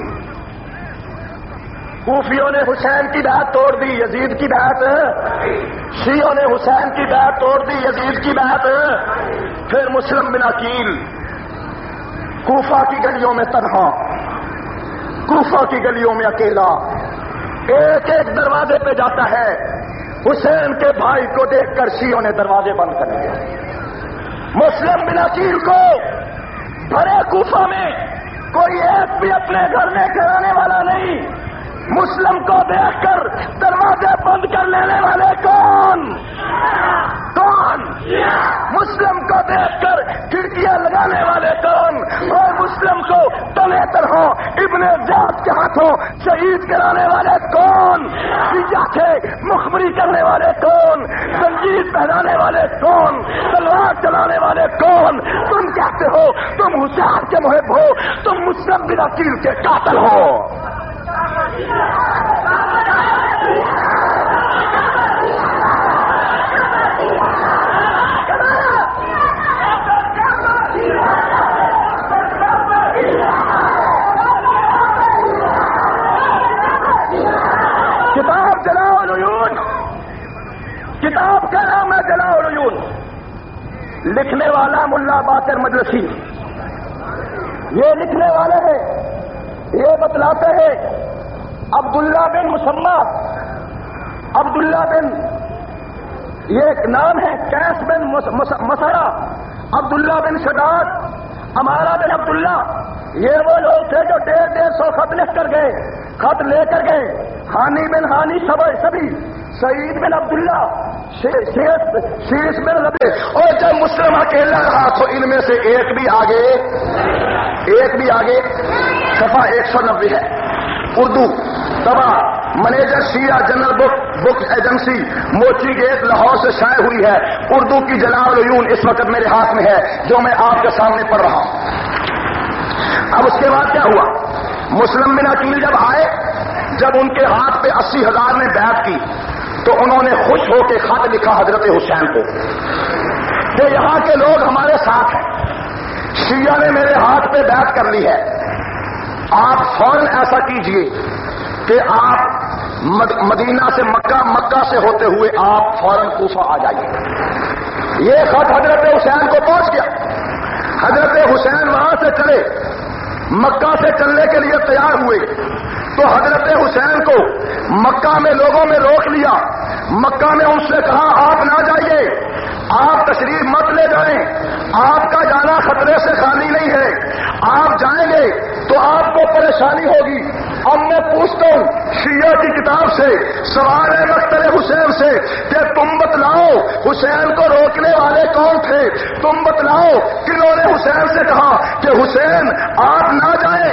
کوفیوں نے حسین کی بیعت توڑ دی، یزید کی بیعت. شیعوں نے حسین کی بیعت توڑ دی، یزید کی بیعت. پھر مسلم بن عقیل کوفہ کی گلیوں میں تنہا، کوفہ کی گلیوں میں اکیلا، ایک دروازے پہ جاتا ہے. حسین کے بھائی کو دیکھ کر شیعوں نے دروازے بند کر دیے. مسلم بن عقیل کو بھرے کوفہ میں کوئی ایک بھی اپنے گھر میں کرانے والا نہیں. مسلم کو دیکھ کر دروازے بند کر لینے والے کون؟ مسلم کو دیکھ کر کھڑکیاں لگانے والے کون؟ اور مسلم کو تلے طرح ابن زیاد کے ہاتھوں شہید کرانے والے کون؟ شیعہ تھے مخبری کرنے والے کون؟ زنجیر پہنانے والے کون؟ تلوار چلانے والے کون؟ تم کہتے ہو تم حسین کے محب ہو، تم مسلم بن عقیل کے قاتل ہو. کتاب جلاء العیون، کتاب کا نام ہے جلاء العیون. لکھنے والا ملا باقر مجلسی، یہ لکھنے والے ہیں، یہ بتلاتے ہیں عبداللہ بن مسمہ، عبداللہ بن، یہ ایک نام ہے، قیس بن مسرہ، عبداللہ بن شداد، امارہ بن عبداللہ، یہ وہ لوگ تھے جو 150 خط لکھ کر گئے، خط لے کر گئے. ہانی بن ہانی سبھی، سعید بن عبداللہ، شیش بن ربیع. اور جب مسلم اکیلا رہا تو ان میں سے ایک بھی آگے صفحہ 190 ہے. اردو طبع manager Shia General Book Agency Mochi Gate Lahore سے شائع ہوئی ہے. اردو کی جلاء العیون اس وقت میرے ہاتھ میں ہے جو میں آپ کے سامنے پڑھ رہا ہوں. اب اس کے بعد کیا ہوا؟ مسلم بن عقیل جب آئے، جب ان کے ہاتھ پہ 80,000 نے بیعت کی تو انہوں نے خوش ہو کے خط لکھا حضرت حسین کو کہ یہاں کے لوگ ہمارے ساتھ ہیں، شیعہ نے میرے ہاتھ پہ بیعت کر لی ہے، آپ فوراً ایسا کیجئے کہ آپ مدینہ سے مکہ، مکہ سے ہوتے ہوئے آپ فوراً کوفہ آ جائیے۔ یہ خط حضرت حسین کو پہنچ گیا۔ حضرت حسین وہاں سے چلے، مکہ سے چلنے کے لیے تیار ہوئے تو حضرت حسین کو مکہ میں لوگوں نے روک لیا۔ مکہ میں ان سے کہا آپ نہ جائیے، آپ تشریف مت لے جائیں، آپ کا جانا خطرے سے خالی نہیں ہے، آپ جائیں گے تو آپ کو پریشانی ہوگی۔ اب میں پوچھتا ہوں شیعہ کی کتاب سے، سوال ہے مقتل حسین سے کہ تم بتلاؤ حسین کو روکنے والے کون تھے؟ تم بتلاؤ کنہوں نے حسین سے کہا کہ حسین آپ نہ جائیں،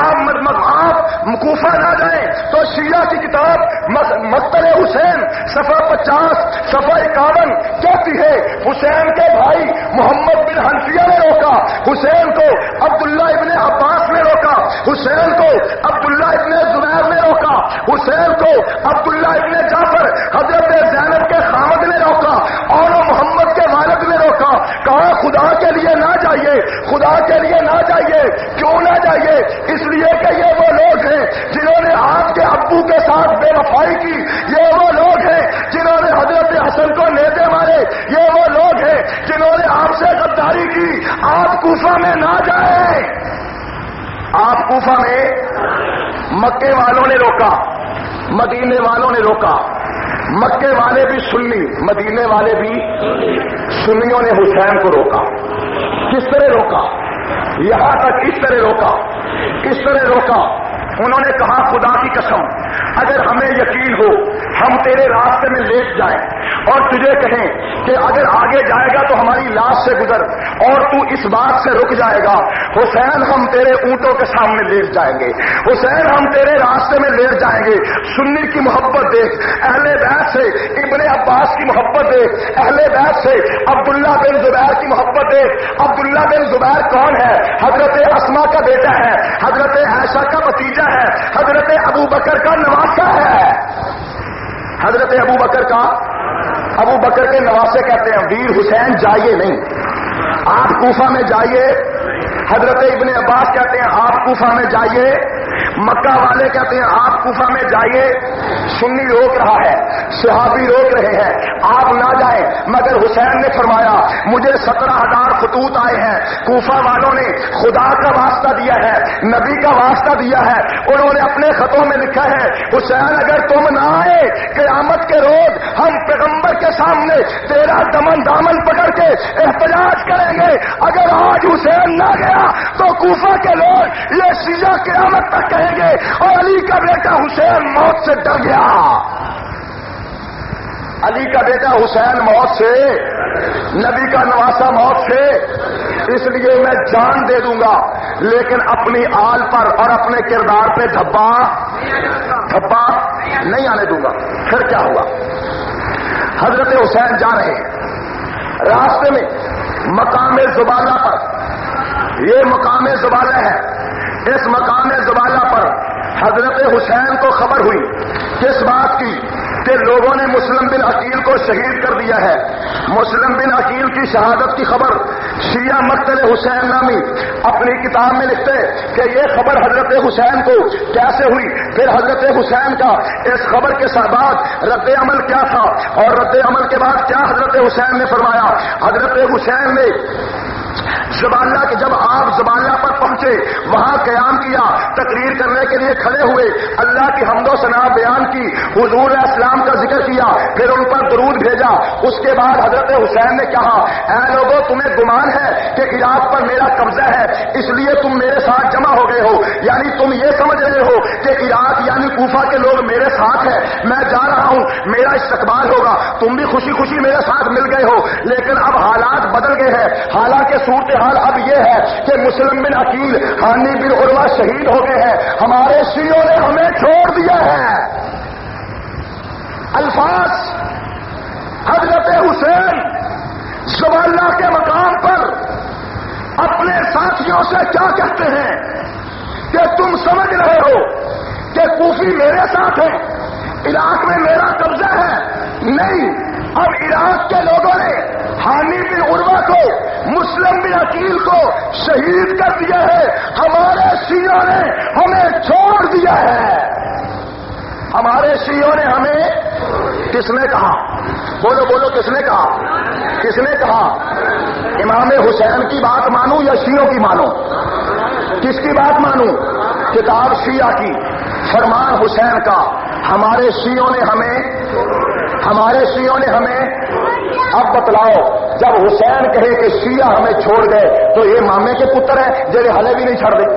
آپ کوفہ نہ جائیں؟ تو شیعہ کی کتاب مقتل حسین صفحہ 50 صفحہ 51 کہتی ہے حسین کے بھائی محمد بن حنفیہ نے روکا، حسین کو عبداللہ ابن عباس نے روکا، حسین کو عبداللہ ابن زبیر نے روکا، حسین کو عبداللہ ابن جعفر حضرت زینب کے خامد نے روکا اور محمد کے والد نے روکا۔ کہا خدا کے لیے نہ جائیے، خدا کے لیے نہ جائیے۔ کیوں نہ جائیے؟ اس لیے کہ یہ وہ لوگ ہیں جنہوں نے آپ کے ابو کے ساتھ بے وفائی کی، یہ وہ لوگ ہیں جنہوں نے حضرت حسن کو نیزے مارے، یہ وہ لوگ ہیں جنہوں نے آپ سے غداری کی۔ آپ کوفہ میں نہ جائیں۔ آپ کوفہ میں، مکے والوں نے روکا، مدینے والوں نے روکا۔ مکے والے بھی سنی، مدینے والے بھی سنیوں نے حسین کو روکا۔ کس طرح روکا؟ یہاں تک اس طرح روکا، اس طرح روکا۔ انہوں نے کہا خدا کی قسم اگر ہمیں یقین ہو ہم تیرے راستے میں لیٹ جائیں اور تجھے کہیں کہ اگر آگے جائے گا تو ہماری لاش سے گزر اور تو اس بات سے رک جائے گا، حسین ہم تیرے اونٹوں کے سامنے لیٹ جائیں گے، حسین ہم تیرے راستے میں لیٹ جائیں گے۔ سنی کی محبت دیکھ، اہل بیت سے ابن عباس کی محبت دیکھ، اہل بیت سے عبداللہ بن زبیر کی محبت دیکھ۔ عبداللہ بن زبیر کون ہے؟ حضرت اسما کا بیٹا ہے، حضرت عائشہ کا بھتیجا ہے، حضرت ابو بکر کا نواسہ ہے۔ حضرت ابو بکر کے نواسے کہتے ہیں ویر حسین جائیے نہیں، آپ کوفہ میں جائیے۔ حضرت ابن عباس کہتے ہیں آپ کوفہ میں جائیے، مکہ والے کہتے ہیں آپ کوفہ میں جائیے۔ سنی روک رہا ہے، صحابی روک رہے ہیں آپ نہ جائیں، مگر حسین نے فرمایا مجھے 17,000 خطوط آئے ہیں، کوفہ والوں نے خدا کا واسطہ دیا ہے، نبی کا واسطہ دیا ہے، انہوں نے اپنے خطوں میں لکھا ہے حسین اگر تم نہ آئے قیامت کے روز ہم پیغمبر کے سامنے تیرا دامن پکڑ کے احتجاج کریں گے۔ اگر آج حسین نہ گیا تو کوفہ کے لوگ یہ شیعہ قیامت تک کہیں گے اور علی کا بیٹا حسین موت سے ڈر گیا، علی کا بیٹا حسین موت سے، نبی کا نواسہ موت سے، اس لیے میں جان دے دوں گا لیکن اپنی آل پر اور اپنے کردار پہ دھبا نہیں آنے دوں گا۔ پھر کیا ہوا؟ حضرت حسین جا رہے ہیں، راستے میں مقام زبالہ پر، یہ مقام زبالہ ہے، اس مقام زبالہ پر حضرت حسین کو خبر ہوئی کس بات کی کہ لوگوں نے مسلم بن عقیل کو شہید کر دیا ہے۔ مسلم بن عقیل کی شہادت کی خبر شیعہ مقتل حسین نامی اپنی کتاب میں لکھتے کہ یہ خبر حضرت حسین کو کیسے ہوئی، پھر حضرت حسین کا اس خبر کے بعد رد عمل کیا تھا اور رد عمل کے بعد کیا حضرت حسین نے فرمایا۔ حضرت حسین نے زبالہ کے جب آپ زبالہ پر پہنچے وہاں قیام کیا، تقریر کرنے کے لیے کھڑے ہوئے، اللہ کی حمد و ثنا بیان کی، حضور اسلام کا ذکر کیا، پھر ان پر درود بھیجا۔ اس کے بعد حضرت حسین نے کہا اے لوگوں تمہیں گمان ہے کہ عراق پر میرا قبضہ ہے اس لیے تم میرے ساتھ جمع ہو گئے ہو، یعنی تم یہ سمجھ رہے ہو کہ عراق یعنی کوفہ کے لوگ میرے ساتھ ہیں، میں جا رہا ہوں میرا استقبال ہوگا، تم بھی خوشی خوشی میرے ساتھ مل گئے ہو، لیکن اب حالات بدل گئے ہیں۔ حالانکہ صورتحال اب یہ ہے کہ مسلم بن عقیل، ہانی بن عروہ شہید ہو گئے ہیں، ہمارے شیعوں نے ہمیں چھوڑ دیا ہے۔ الفاظ حضرت حسین زبالہ کے مقام پر اپنے ساتھیوں سے کیا کہتے ہیں کہ تم سمجھ رہے ہو کہ کوفی میرے ساتھ ہیں، عراق میں میرا قبضہ ہے؟ نہیں، اب عراق کے لوگوں نے ہانی بن عروہ کو، مسلم بن عقیل کو شہید کر دیا ہے، ہمارے شیعوں نے ہمیں چھوڑ دیا ہے، ہمارے شیعوں نے ہمیں کس نے کہا؟ بولو بولو، کس نے کہا؟ کس نے کہا؟ امام حسین کی بات مانوں یا شیعوں کی مانوں؟ کس کی بات مانوں؟ کتاب شیعہ کی، فرمان حسین کا۔ ہمارے شیعوں نے ہمیں اب بتلاؤ، جب حسین کہے کہ شیعہ ہمیں چھوڑ گئے تو یہ مامے کے پتر ہیں جیسے ہلے بھی نہیں چھڑ دے؟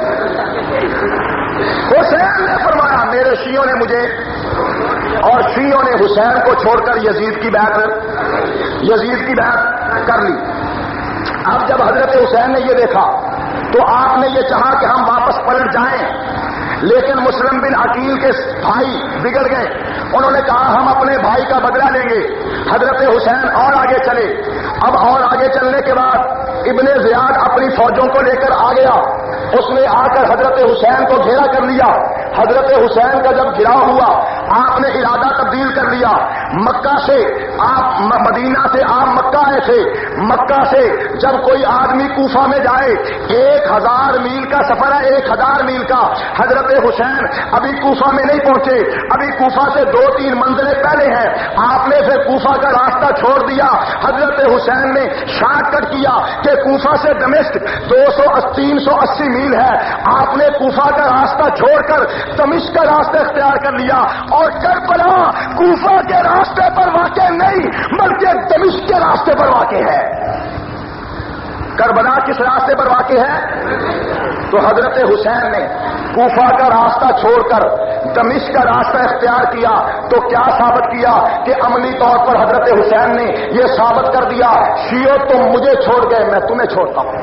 حسین نے فرمایا میرے شیعوں نے مجھے، اور شیعوں نے حسین کو چھوڑ کر یزید کی بیعت کر لی۔ اب جب حضرت حسین نے یہ دیکھا تو آپ نے یہ چاہا کہ ہم واپس پلٹ جائیں، لیکن مسلم بن عقیل کے بھائی بگڑ گئے۔ انہوں نے کہا ہم اپنے بھائی کا بدلہ لیں گے۔ حضرت حسین اور آگے چلے۔ اب اور آگے چلنے کے بعد ابن زیاد اپنی فوجوں کو لے کر آ گیا۔ اس نے آ کر حضرت حسین کو گھیرا کر لیا۔ حضرت حسین کا جب گھیراؤ ہوا، آپ نے ارادہ تبدیل کر لیا۔ مکہ سے آپ مدینہ سے آپ مکہ آئے تھے، مکہ سے جب کوئی آدمی کوفہ میں جائے 1000 میل کا سفر ہے، 1000 میل کا۔ حضرت حسین ابھی کوفہ میں نہیں پہنچے، ابھی کوفہ سے 2-3 منزلیں پہلے ہیں۔ آپ نے پھر کوفہ کا راستہ چھوڑ دیا۔ حضرت حسین نے شارٹ کٹ کیا کہ کوفہ سے دمشق 380 میل ہے۔ آپ نے کوفہ کا راستہ چھوڑ کر دمشق کا راستہ اختیار کر لیا، اور کربلا کوفہ کے راستے پر واقع نہیں بلکہ دمشق کے راستے پر واقع ہے۔ کربلا کس راستے پر واقع ہے؟ تو حضرت حسین نے کوفہ کا راستہ چھوڑ کر دمشق کا راستہ اختیار کیا تو کیا ثابت کیا کہ عملی طور پر حضرت حسین نے یہ ثابت کر دیا شیعو تم مجھے چھوڑ گئے، میں تمہیں چھوڑتا ہوں،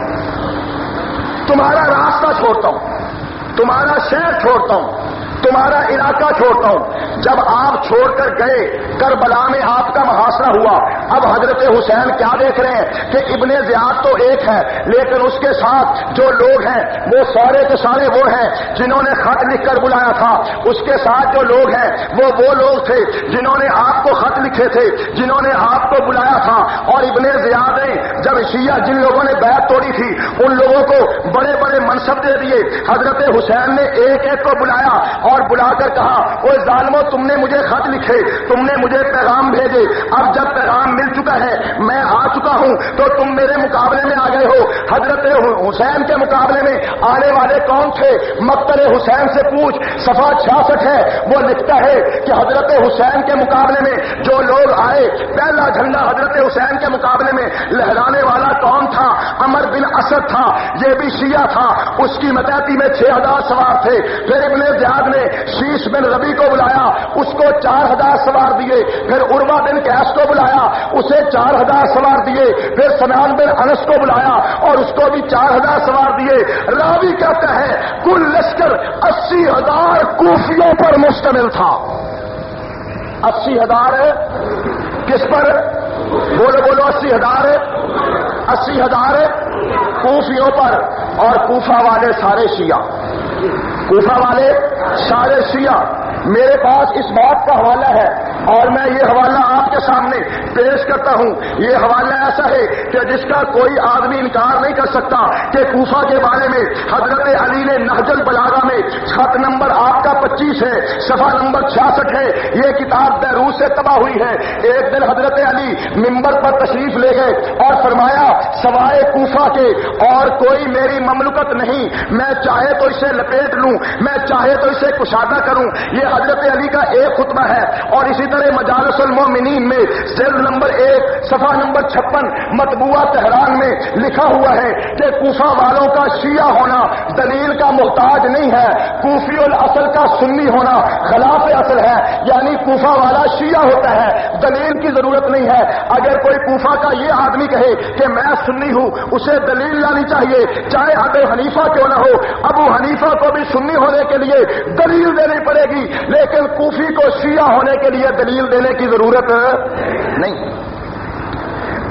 تمہارا راستہ چھوڑتا ہوں، تمہارا شہر چھوڑتا ہوں، تمہارا علاقہ چھوڑتا ہوں۔ جب آپ چھوڑ کر گئے، کربلا میں آپ کا محاصرہ ہوا۔ اب حضرت حسین کیا دیکھ رہے ہیں کہ ابن زیاد تو ایک ہے، لیکن اس کے ساتھ جو لوگ ہیں وہ سارے کے سارے وہ ہیں جنہوں نے خط لکھ کر بلایا تھا۔ اس کے ساتھ جو لوگ ہیں وہ لوگ تھے جنہوں نے آپ کو خط لکھے تھے، جنہوں نے آپ کو بلایا تھا۔ اور ابن زیاد نے جب شیعہ جن لوگوں نے بیعت توڑی تھی ان لوگوں کو بڑے بڑے منصب دے دیے۔ حضرت حسین نے ایک ایک کو بلایا اور بلا کر کہا اوے ظالمو، تم نے مجھے خط لکھے، تم نے مجھے پیغام بھیجے، اب جب پیغام مل چکا ہے، میں آ چکا ہوں، تو تم میرے مقابلے میں آ گئے ہو۔ حضرت حسین کے مقابلے میں آنے والے کون تھے؟ مقتل حسین سے پوچھ، صفحہ 66 ہے، وہ لکھتا ہے کہ حضرت حسین کے مقابلے میں جو لوگ آئے، پہلا جھنڈا حضرت حسین کے مقابلے میں لہرانے والا کون تھا؟ عمر بن اسد تھا، یہ بھی شیعہ تھا، اس کی متحدی میں 6000 سوار تھے۔ پھر ابن زیاد نے شیش بن ربی کو بلایا، اس کو 4000 سوار دیے۔ پھر عروہ بن قیس کو بلایا، اسے 4000 سوار دیے۔ پھر سنان بن انس کو بلایا اور اس کو بھی 4000 سوار دیے۔ راوی کہتا ہے کل لشکر 80,000 کوفیوں پر مشتمل تھا۔ 80,000 کس پر؟ بولو بولو، 80,000 کوفیوں پر، اور کوفہ والے سارے شیعہ، کوفہ والے سارے شیعہ۔ میرے پاس اس بات کا حوالہ ہے اور میں یہ حوالہ آپ کے سامنے پیش کرتا ہوں۔ یہ حوالہ ایسا ہے کہ جس کا کوئی آدمی انکار نہیں کر سکتا کہ کوفہ کے بارے میں حضرت علی نے نہج البلاغہ میں خط نمبر آپ کا 25 ہے، صفحہ نمبر 66 ہے، یہ کتاب بیروت سے طبع ہوئی ہے۔ ایک دن حضرت علی منبر پر تشریف لے گئے اور فرمایا سوائے کوفہ کے اور کوئی میری مملکت نہیں، میں چاہے تو اسے لپیٹ لوں، میں چاہے تو اسے کشادہ کروں۔ یہ حضرت علی کا ایک خطبہ ہے۔ اور اسی طرح مجالس المومنین میں جلد نمبر 1 صفحہ نمبر 56 مطبوعہ تہران میں لکھا ہوا ہے کہ کوفہ والوں کا شیعہ ہونا دلیل کا محتاج نہیں ہے، کوفی الاصل کا سنی ہونا خلاف اصل ہے، یعنی کوفہ والا شیعہ ہوتا ہے، دلیل کی ضرورت نہیں ہے۔ اگر کوئی کوفہ کا یہ آدمی کہے کہ میں سنی ہوں، اسے دلیل لانی چاہیے، چاہے ابو حنیفہ کیوں نہ ہو۔ ابو حنیفہ کو بھی سنی ہونے کے لیے دلیل دینی پڑے گی، لیکن کوفی کو شیعہ ہونے کے لیے دلیل دینے کی ضرورت نہیں۔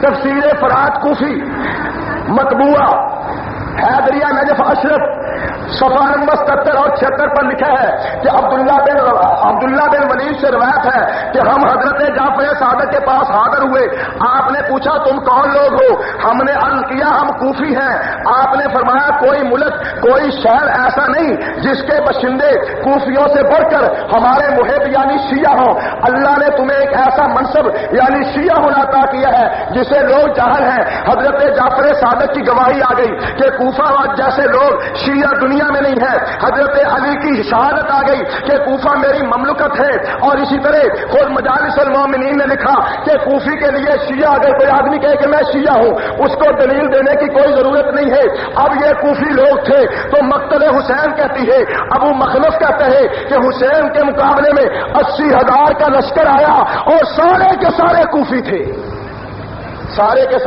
تفسیر فرات کوفی مطبوعہ حیدریہ نجف اشرف صفحہ نمبر 77 اور 76 پر لکھا ہے کہ عبداللہ بن ولید سے روایت ہے کہ ہم حضرت جعفر صادق کے پاس حاضر ہوئے. آپ نے پوچھا تم کون لوگ ہو؟ ہم نے عرض کیا ہم کوفی ہیں. آپ نے فرمایا کوئی ملک کوئی شہر ایسا نہیں جس کے باشندے کوفیوں سے بڑھ کر ہمارے محب یعنی شیعہ ہوں. اللہ نے تمہیں ایک ایسا منصب یعنی شیعہ ہونا عطا کیا ہے جسے لوگ جاہل ہیں. حضرت جعفر صادق کی گواہی آ گئی کہ کوفہ جیسے لوگ شیعہ دنیا میں نہیں ہے. حضرت علی کی شہادت آ گئی کہ کوفہ میری مملکت ہے. اور اسی طرح خود مجالس المومنین نے لکھا کہ کوفی کے لیے شیعہ اگر کوئی آدمی کہے کہ میں شیعہ ہوں اس کو دلیل دینے کی کوئی ضرورت نہیں ہے. اب یہ کوفی لوگ تھے تو مقتل حسین کہتی ہے. ابو مخلف کہتے ہیں کہ حسین کے مقابلے میں 80,000 کا لشکر آیا اور سارے کے سارے کوفی تھے. سارے کے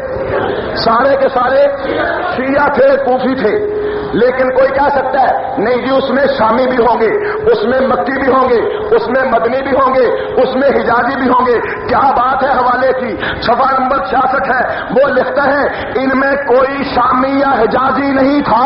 سارے شیعہ تھے, کوفی تھے. لیکن کوئی کہہ سکتا ہے نہیں جی اس میں شامی بھی ہوں گے, اس میں مکی بھی ہوں گے, اس میں مدنی بھی ہوں گے, اس میں حجازی بھی ہوں گے. کیا بات ہے حوالے کی. صفحہ نمبر 66 ہے, وہ لکھتا ہے ان میں کوئی شامی یا حجازی نہیں تھا.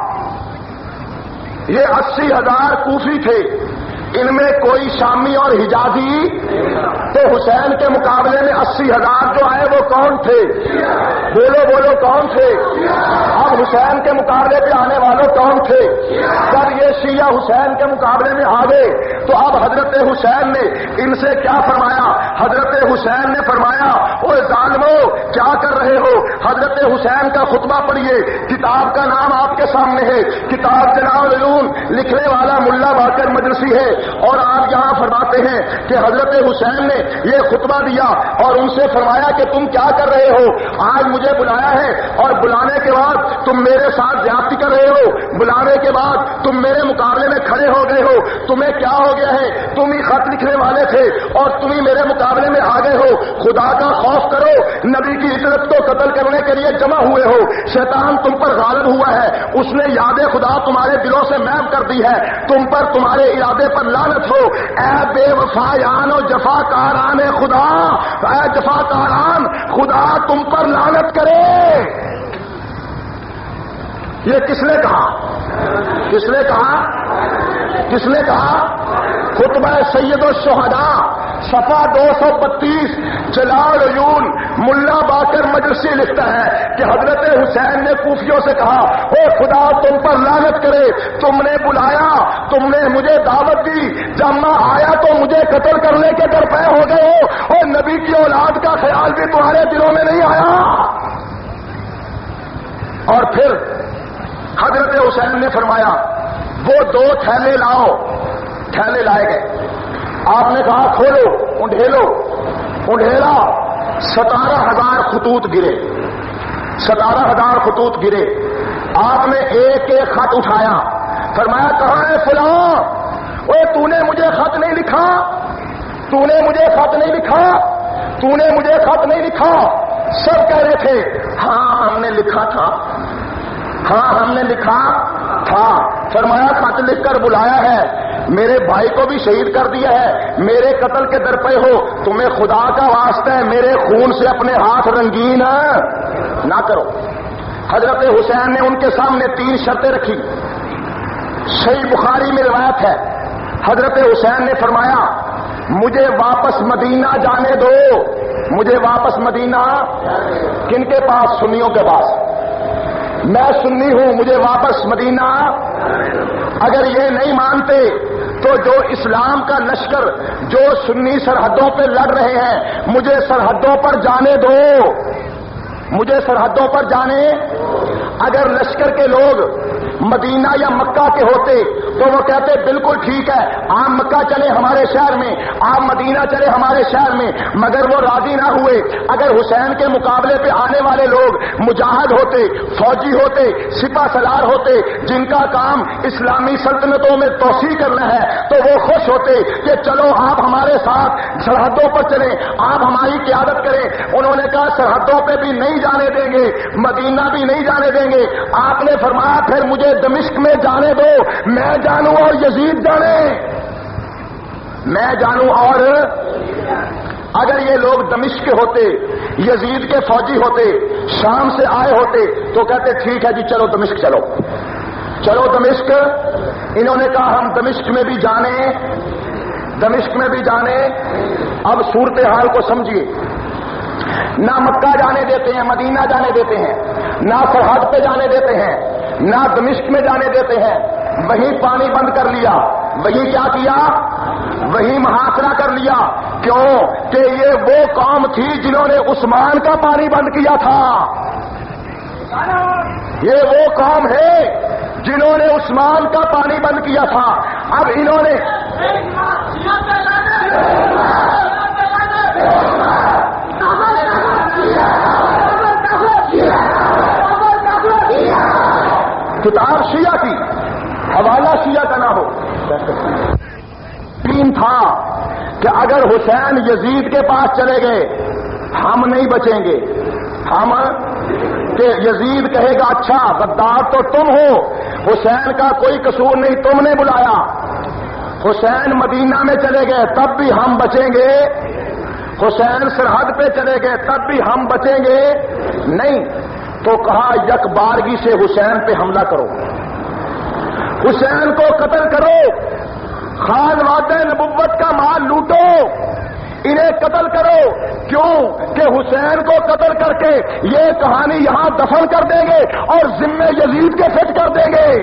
یہ 80,000 کوفی تھے, ان میں کوئی شامی اور حجازی. تو حسین کے مقابلے میں 80,000 جو آئے وہ کون تھے؟ بولو کون تھے؟ اب حسین کے مقابلے پہ آنے والوں کون تھے؟ جب یہ شیعہ حسین کے مقابلے میں آ گئے تو اب حضرت حسین نے ان سے کیا فرمایا؟ حضرت حسین نے فرمایا اوے ظالمو کیا کر رہے ہو؟ حضرت حسین کا خطبہ پڑھیے. کتاب کا نام آپ کے سامنے ہے, کتاب جلال العلوم, لکھنے والا ملا باقر مجلسی ہے. اور آپ یہاں فرماتے ہیں کہ حضرت حسین نے یہ خطبہ دیا اور ان سے فرمایا کہ تم کیا کر رہے ہو؟ آج مجھے بلایا ہے اور بلانے کے بعد تم میرے ساتھ زیادتی کر رہے ہو. بلانے کے بعد تم میرے مقابلے میں کھڑے ہو گئے ہو. تمہیں کیا ہو گیا ہے؟ تم ہی خط لکھنے والے تھے اور تم ہی میرے مقابلے میں آ گئے ہو. خدا کا خوف کرو, نبی کی عزت کو قتل کرنے کے لیے جمع ہوئے ہو. شیطان تم پر غالب ہوا ہے, اس نے یاد خدا تمہارے دلوں سے محو کر دی ہے. تم پر تمہارے ارادے پر لعنت ہو. اے بے وفایان و جفاکاران خدا, اے جفاکاران خدا تم پر لعنت کرے. یہ کس نے کہا؟ خطبہ سید الشہداء صفحہ 232 جلال العیون ملا باقر مجلسی لکھتا ہے کہ حضرت حسین نے کوفیوں سے کہا اے خدا تم پر لعنت کرے, تم نے بلایا, تم نے مجھے دعوت دی, جب میں آیا تو مجھے قتل کرنے کے درپے ہو گئے ہو, اور نبی کی اولاد کا خیال بھی تمہارے دلوں میں نہیں آیا. اور پھر حضرت حسین نے فرمایا وہ 2 تھیلے لاؤ. تھیلے لائے گئے. آپ نے کہا کھولو, اونڈھیلا. 17,000 خطوط گرے. 17,000 خطوط گرے. آپ نے ایک ایک خط اٹھایا, فرمایا کہاں ہے فلاں؟ اوے تو نے مجھے خط نہیں لکھا, تو نے مجھے خط نہیں لکھا. سب کہہ رہے تھے ہاں ہم نے لکھا تھا. فرمایا خط لکھ کر بلایا ہے, میرے بھائی کو بھی شہید کر دیا ہے, میرے قتل کے درپے ہو, تمہیں خدا کا واسطہ ہے میرے خون سے اپنے ہاتھ رنگین نہ کرو. حضرت حسین نے ان کے سامنے 3 شرطیں رکھی. صحیح بخاری میں روایت ہے, حضرت حسین نے فرمایا مجھے واپس مدینہ جانے دو. مجھے واپس مدینہ کن کے پاس؟ سنیوں کے پاس. میں سنی ہوں, مجھے واپس مدینہ. اگر یہ نہیں مانتے تو جو اسلام کا لشکر جو سنی سرحدوں پہ لڑ رہے ہیں, مجھے سرحدوں پر جانے دو. اگر لشکر کے لوگ مدینہ یا مکہ کے ہوتے تو وہ کہتے بالکل ٹھیک ہے, آپ مکہ چلے ہمارے شہر میں, آپ مدینہ چلے ہمارے شہر میں. مگر وہ راضی نہ ہوئے. اگر حسین کے مقابلے پہ آنے والے لوگ مجاہد ہوتے, فوجی ہوتے, سپہ سالار ہوتے, جن کا کام اسلامی سلطنتوں میں توسیع کرنا ہے, تو وہ خوش ہوتے کہ چلو آپ ہمارے ساتھ سرحدوں پر چلیں, آپ ہماری قیادت کریں. انہوں نے کہا سرحدوں پہ بھی نہیں جانے دیں گے, مدینہ بھی نہیں جانے دیں گے. آپ نے فرمایا پھر مجھے دمشق میں جانے دو, میں جانوں اور یزید جانے. میں جانوں اور اگر یہ لوگ دمشق کے ہوتے, یزید کے فوجی ہوتے, شام سے آئے ہوتے تو کہتے ٹھیک ہے جی چلو دمشق چلو. چلو دمشق، انہوں نے کہا ہم دمشق میں بھی جانے، دمشق میں بھی جانے۔ اب صورتحال کو سمجھیے، نہ مکہ جانے دیتے ہیں، مدینہ جانے دیتے ہیں، نہ سرحد پہ جانے دیتے ہیں، نہ دمشق میں جانے دیتے ہیں، وہیں پانی بند کر لیا، وہیں کیا کیا، وہیں محاصرہ کر لیا۔ کیوں کہ یہ وہ قوم تھی جنہوں نے عثمان کا پانی بند کیا تھا، یہ وہ قوم ہے جنہوں نے عثمان کا پانی بند کیا تھا۔ اب انہوں نے کتاب شیعہ کی، حوالہ شیعہ کا نہ ہو، دین تھا کہ اگر حسین یزید کے پاس چلے گئے ہم نہیں بچیں گے، ہم کہ یزید کہے گا اچھا غدار تو تم ہو، حسین کا کوئی قصور نہیں، تم نے بلایا۔ حسین مدینہ میں چلے گئے تب بھی ہم بچیں گے، حسین سرحد پہ چلے گئے تب بھی ہم بچیں گے نہیں۔ تو کہا یک بارگی سے حسین پہ حملہ کرو، حسین کو قتل کرو، خانواد نبوت کا مال لوٹو، انہیں قتل کرو۔ کیوں کہ حسین کو قتل کر کے یہ کہانی یہاں دفن کر دیں گے اور ذمے یزید کے فٹ کر دیں گے۔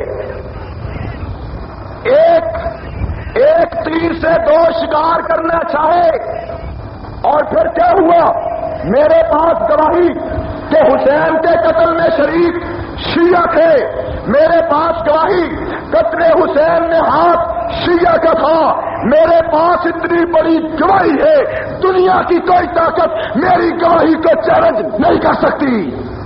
ایک تیر سے دو شکار کرنا چاہے۔ اور پھر کیا ہوا؟ میرے پاس گواہی کہ حسین کے قتل میں شریک شیعہ تھے، میرے پاس گواہی قتل حسین میں ہاتھ شیعہ کا تھا، میرے پاس اتنی بڑی گواہی ہے، دنیا کی کوئی طاقت میری گواہی کو چیلنج نہیں کر سکتی۔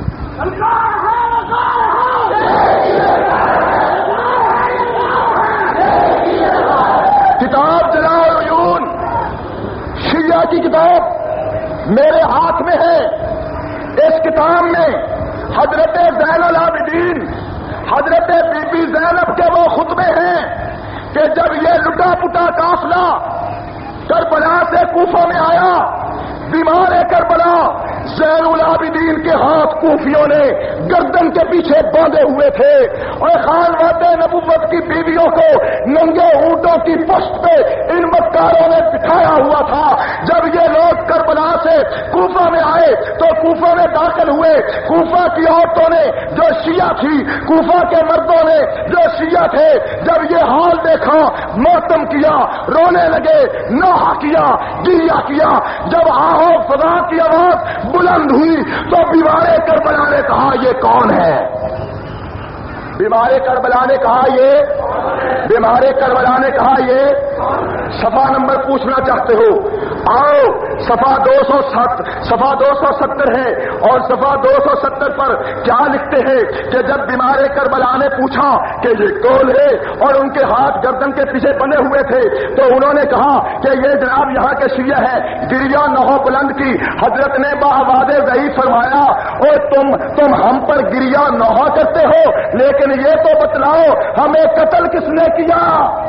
کتاب جلال العیون شیعہ کی کتاب میرے ہاتھ میں ہے۔ اس کتاب میں حضرت زین العابدین، حضرت بی بی زینب کے وہ خطبے ہیں کہ جب یہ لٹا پٹا قافلہ کربلا سے کوفہ میں آیا، بیمار کربلا، زین العابدین کے ہاتھ کوفیوں نے گردن کے پیچھے باندھے ہوئے تھے اور خانواد نبوت کی بیویوں کو ننگے اونٹوں کی پشت پہ ان مکاروں نے بٹھایا ہوا تھا۔ جب یہ لوگ کربلا سے کوفہ میں آئے تو کوفہ میں داخل ہوئے، کوفہ کی عورتوں نے جو شیعہ تھی، کوفہ کے مردوں نے جو شیعہ تھے، جب یہ حال دیکھا ماتم کیا، رونے لگے، نوحہ کیا، گریہ کیا۔ جب آہو فضا کی آواز بلند ہوئی تو بیمار کربلا نے کہا یہ کون ہے؟ بیمار کربلا نے کہا یہ، بیمار کربلا نے کہا یہ صفحہ نمبر پوچھنا چاہتے ہو؟ آؤ صفحہ 270 ہے اور صفحہ 270 پر کیا لکھتے ہیں کہ جب بیمار کربلا نے پوچھا کہ یہ کون ہے اور ان کے ہاتھ گردن کے پیچھے بنے ہوئے تھے تو انہوں نے کہا کہ یہ جناب یہاں کے شیعہ ہے۔ گریہ نہو بلند کی، حضرت نے باآواز ضعیف فرمایا اور تم ہم پر گریہ نہو کرتے ہو، لیکن یہ تو بتلاؤ ہمیں قتل کس نے کیا؟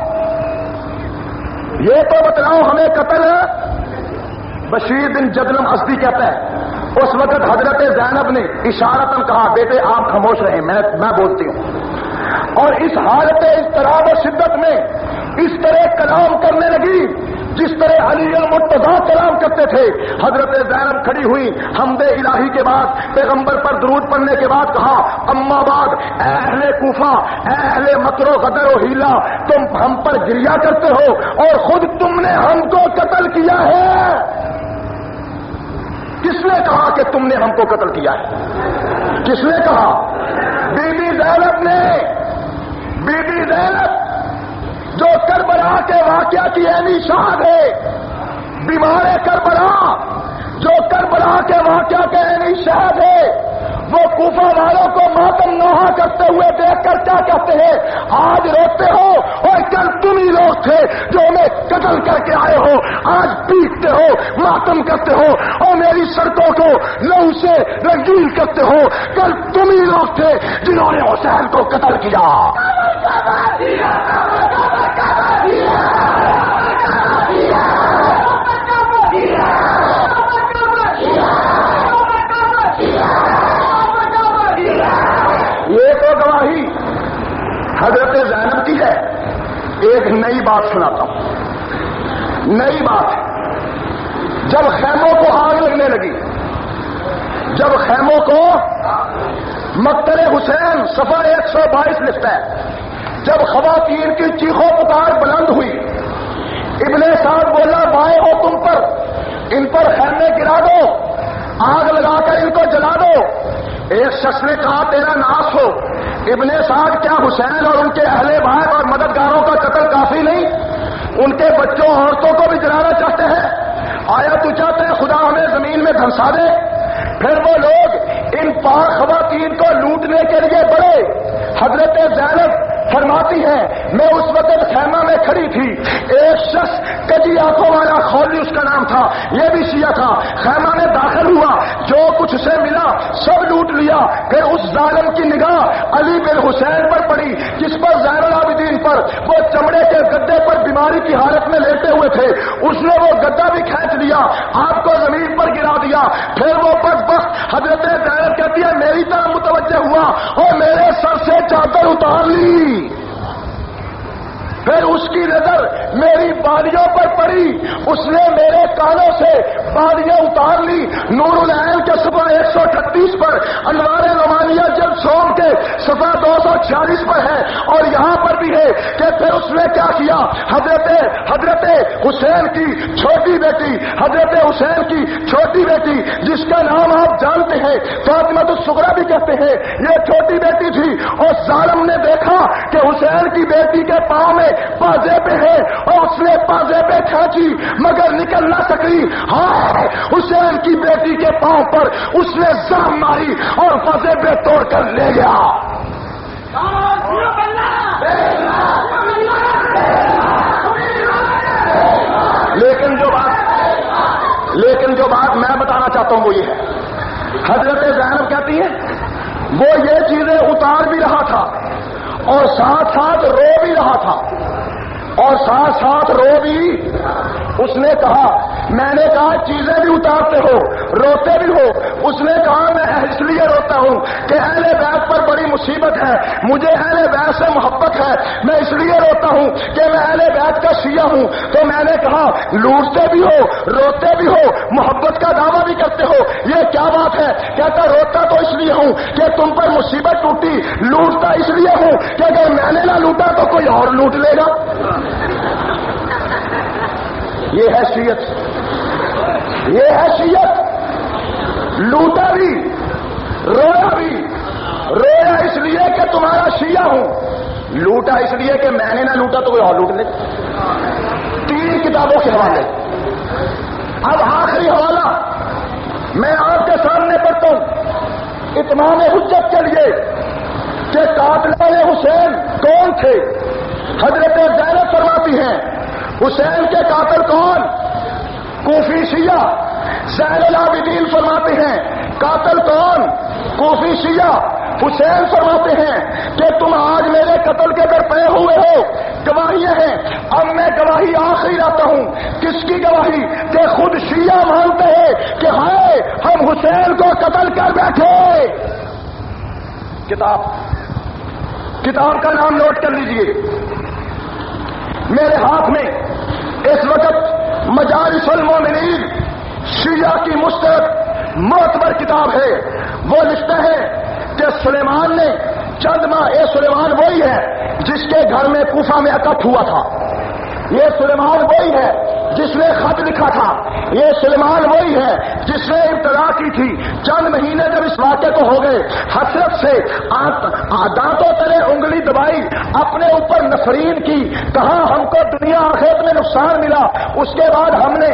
یہ تو بتلاؤ ہمیں قتل۔ بشیر بن جدلم ازدی کہتا ہے اس وقت حضرت زینب نے اشارتاً کہا بیٹے آپ خاموش رہیں، میں بولتی ہوں۔ اور اس حالت اضطراب و شدت میں اس طرح کلام کرنے لگی جس طرح علی المرتضیٰ کلام کرتے تھے۔ حضرت زینب کھڑی ہوئی، حمد الہی کے بعد پیغمبر پر درود پڑھنے کے بعد کہا اما بعد، اے اہل کوفہ، اے اہل مکر و غدر و حیلہ، تم ہم پر گریہ کرتے ہو اور خود تم نے ہم کو قتل کیا ہے۔ کس نے کہا کہ تم نے ہم کو قتل کیا ہے؟ کس نے کہا؟ بی بی زینب نے۔ بی بی زینب جو کربلا کے واقعہ کی عینی شاہد ہے، بیمار کربلا جو کربلا کے واقعہ کے عینی شاہد ہے، وہ کوفہ والوں کو ماتم نوحہ کرتے ہوئے دیکھ کر کیا کہتے ہیں؟ آج روتے ہو اور کل تم ہی لوگ تھے جو ہمیں قتل کر کے آئے ہو، آج پیٹتے ہو، ماتم کرتے ہو اور میری سڑکوں کو لہو سے رنگین کرتے ہو، کل تم ہی لوگ تھے جنہوں نے حسین کو قتل کیا۔ یہ تو گواہی نئی بات ہے، جب خیموں کو آگ لگنے لگی، جب خیموں کو مقتل حسین صفحہ 122 لکھتا ہے، جب خواتین کی چیخو پکار بلند ہوئی، ابن سعد بولا بائیں ہو تم پر، ان پر خیمے گرا دو، آگ لگا کر ان کو جلا دو۔ ایک شخص نے کہا تیرا ناس ہو، ابن سعد کیا حسین اور ان کے اہل بیت اور مددگاروں کا قتل کافی نہیں؟ ان کے بچوں عورتوں کو بھی جلانا چاہتے ہیں؟ آیا تو چاہتے ہیں خدا ہمیں زمین میں دھنسا دے؟ پھر وہ لوگ ان پاک خواتین کو لوٹنے کے لیے بڑے۔ حضرت زینب فرماتی ہیں میں اس وقت خیمہ میں کھڑی تھی، ایک شخص کجی آنکھوں والا خولی اس کا نام تھا، یہ بھی شیعہ تھا، خیمہ میں داخل ہوا، جو کچھ اسے ملا سب لوٹ لیا۔ پھر اس ظالم کی نگاہ علی بن حسین پر پڑی جس پر زین العابدین پر وہ چمڑے کے گدے پر بیماری کی حالت میں لیٹے ہوئے تھے، اس نے وہ گدا بھی کھینچ لیا، آپ کو زمین پر گرا دیا۔ پھر وہ بدبخت حضرت زینب کہتی ہے میری طرف متوجہ ہوا اور میرے سر سے چادر اتار لی، پھر اس کی نظر میری بالیوں پر پڑی، اس نے میرے کانوں سے بالیاں اتار لی۔ نور العین کے صفحہ 138 پر، انوار نعمانیہ جلد سوم کے صفحہ 246 پر ہے، اور یہاں پر بھی ہے کہ پھر اس نے کیا کیا، حضرت حسین کی چھوٹی بیٹی، حضرت حسین کی چھوٹی بیٹی جس کا نام آپ جانتے ہیں فاطمہ الصغریٰ بھی کہتے ہیں، یہ چھوٹی بیٹی تھی، اور ظالم نے دیکھا کہ حسین کی بیٹی کے پاؤں میں پازے پہ ہے اور اس نے پازے پہ کھینچی مگر نکل نہ سکی۔ ہاں حسین کی بیٹی کے پاؤں پر اس نے زہم ماری اور پازے پہ توڑ کر لے گیا۔ لیکن جو بات میں بتانا چاہتا ہوں وہ یہ ہے، حضرت زینب کہتی ہے وہ یہ چیزیں اتار بھی رہا تھا اور ساتھ ساتھ رو بھی رہا تھا، اور ساتھ ساتھ رو بھی۔ اس نے کہا میں نے کہا چیزیں بھی اتارتے ہو روتے بھی ہو؟ اس نے کہا میں اس لیے روتا ہوں کہ اہل بیت پر بڑی مصیبت ہے، مجھے اہل بیت سے محبت ہے، میں اس لیے روتا ہوں کہ میں اہل بیت کا شیعہ ہوں۔ تو میں نے کہا لوٹتے بھی ہو روتے بھی ہو محبت کا دعویٰ بھی کرتے ہو، یہ کیا بات ہے؟ کہتا روتا تو اس لیے ہوں کہ تم پر مصیبت ٹوٹی، لوٹتا اس لیے ہوں کہ اگر میں نے نہ لوٹا تو کوئی اور لوٹ لے گا۔ یہ ہے شیعت، یہ ہے شیعت، لوٹا بھی رویا بھی، رویا اس لیے کہ تمہارا شیعہ ہوں، لوٹا اس لیے کہ میں نے نہ لوٹا تو کوئی اور لوٹ لے۔ 3 کتابوں کے حوالے۔ اب آخری حوالہ میں آپ کے سامنے پڑھتا ہوں اتمام حجت کے لیے کہ قاتلان حسین کون تھے۔ حضرت زینب فرماتی ہیں حسین کے قاتل کون؟ کوفی شیعہ۔ زین العابدین فرماتے ہیں قاتل کون؟ کوفی شیعہ۔ حسین فرماتے ہیں کہ تم آج میرے قتل کے در پے ہوئے ہو، گواہیاں ہیں، اب میں گواہی آخری لاتا ہوں۔ کس کی گواہی؟ کہ خود شیعہ مانتے ہیں کہ ہائے ہم حسین کو قتل کر بیٹھے۔ کتاب کا نام نوٹ کر لیجئے، میرے ہاتھ میں اس وقت مجالس المومنین شیعہ کی مستند معتبر کتاب ہے۔ وہ لکھتا ہے کہ سلیمان نے چند ماہ، یہ سلیمان وہی ہے جس کے گھر میں کوفہ میں اکٹھ ہوا تھا، یہ سلیمان وہی ہے جس نے خط لکھا تھا، یہ سلیمان وہی ہے جس نے ابتدا کی تھی۔ چند مہینے جب اس واقعے کو ہو گئے، حسرت سے دانتوں تلے انگلی دبائی، اپنے اوپر نفرین کی، کہا ہم کو دنیا آخرت میں نقصان ملا۔ اس کے بعد ہم نے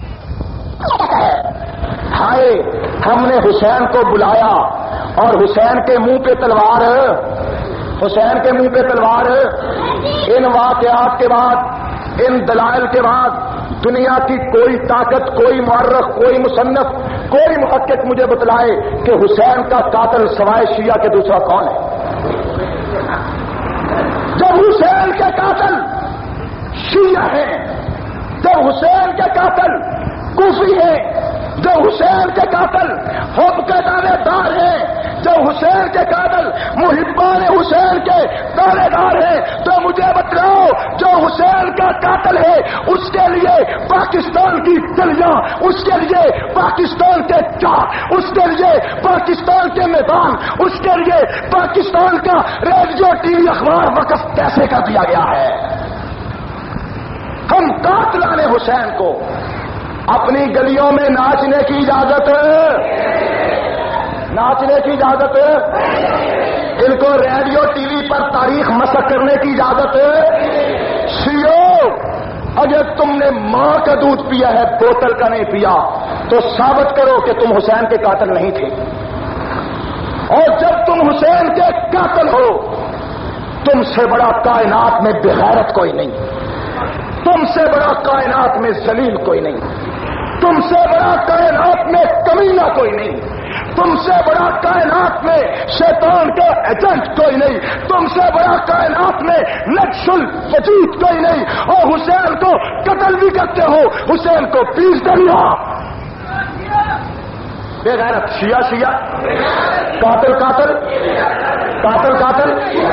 ہائے ہم نے حسین کو بلایا اور حسین کے منہ پہ تلوار، حسین کے منہ پہ تلوار۔ ان واقعات کے بعد، ان دلائل کے بعد دنیا کی کوئی طاقت، کوئی مورخ، کوئی مصنف، کوئی محقق مجھے بتلائے کہ حسین کا قاتل سوائے شیعہ کے دوسرا کون ہے؟ جب حسین کے قاتل شیعہ ہیں، جب حسین کے قاتل کوفی ہیں، جب حسین کے قاتل حب کے دعوے دار ہیں، جب حسین کے قاتل محبان حسین کے دعوے دار ہیں، تو مجھے مجھے بتلاؤ جو حسین کا قاتل ہے اس کے لیے پاکستان کی گلیاں، اس کے لیے پاکستان کے چوک، اس کے لیے پاکستان کے میدان، اس کے لیے پاکستان کا ریڈیو ٹی وی اخبار وقف کیسے کر دیا گیا ہے؟ ہم قاتلان حسین کو اپنی گلیوں میں ناچنے کی اجازت ہے؟ ناچنے کی اجازت ہے؟ ان کو ریڈیو ٹی وی پر تاریخ مسخ کرنے کی اجازت ہے؟ شیعو، اگر تم نے ماں کا دودھ پیا ہے بوتل کا نہیں پیا تو ثابت کرو کہ تم حسین کے قاتل نہیں تھے، اور جب تم حسین کے قاتل ہو تم سے بڑا کائنات میں بغیرت کوئی نہیں، تم سے بڑا کائنات میں ذلیل کوئی نہیں، تم سے بڑا کائنات میں کمینہ کوئی نہیں، تم سے بڑا کائنات میں شیطان کا ایجنٹ کوئی نہیں، تم سے بڑا کائنات میں نقش الوجود کوئی نہیں، اور حسین کو قتل بھی کرتے ہو، حسین کو پیس دیا بے غیرت شیعہ شیعہ، قاتل قاتل قاتل قاتل۔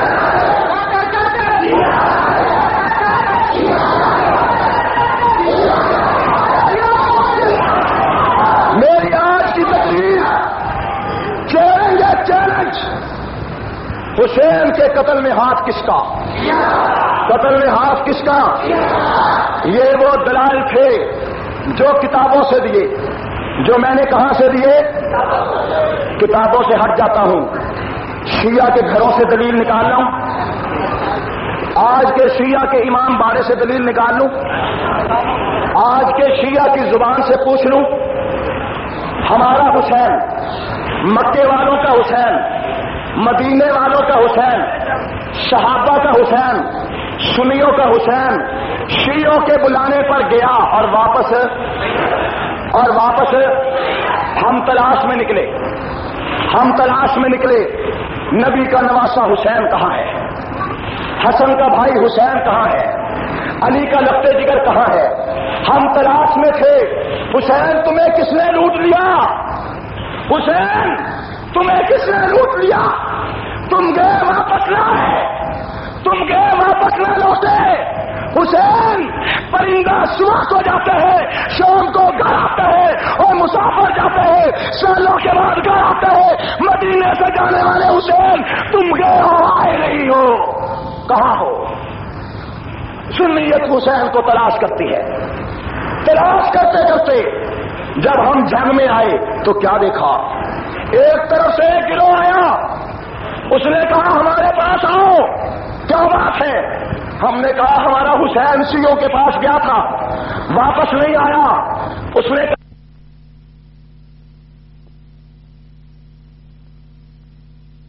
میری آج کی تقریر چیلنج ہے، چیلنج۔ حسین کے قتل میں ہاتھ کس کا؟ قتل میں ہاتھ کس کا؟ یہ وہ دلائل تھے جو کتابوں سے دیے، جو میں نے کہاں سے دیے؟ کتابوں سے ہٹ جاتا ہوں، شیعہ کے گھروں سے دلیل نکال لوں، آج کے شیعہ کے امام باڑے سے دلیل نکال لوں، آج کے شیعہ کی زبان سے پوچھ لوں، ہمارا حسین، مکے والوں کا حسین، مدینے والوں کا حسین، صحابہ کا حسین، سنیوں کا حسین، شیعوں کے بلانے پر گیا اور واپس ہم تلاش میں نکلے، ہم تلاش میں نکلے نبی کا نواسا حسین کہاں ہے؟ حسن کا بھائی حسین کہاں ہے؟ علی کا لفتے جگر کہاں ہے؟ ہم تلاش میں تھے، حسین تمہیں کس نے لوٹ لیا؟ حسین تمہیں کس نے لوٹ لیا؟ تم گئے واپس نہ آئے، تم گئے واپس نہ لوٹے۔ حسین پرندہ صبح کو جاتے ہیں، شام کو گھر آتے ہیں، اور مسافر جاتے ہیں، سالوں کے بعد گھر آتے ہیں۔ مدینے سے جانے والے حسین تم گئے ہو، آئے نہیں ہو، کہاں ہو؟ سنیت حسین کو تلاش کرتی ہے، تلاش کرتے کرتے جب ہم جنگ میں آئے تو کیا دیکھا؟ ایک طرف سے ایک گروہ آیا، اس نے کہا ہمارے پاس آؤ، کیا بات ہے؟ ہم نے کہا ہمارا حسین شیعوں کے پاس گیا تھا، واپس نہیں آیا۔ اس نے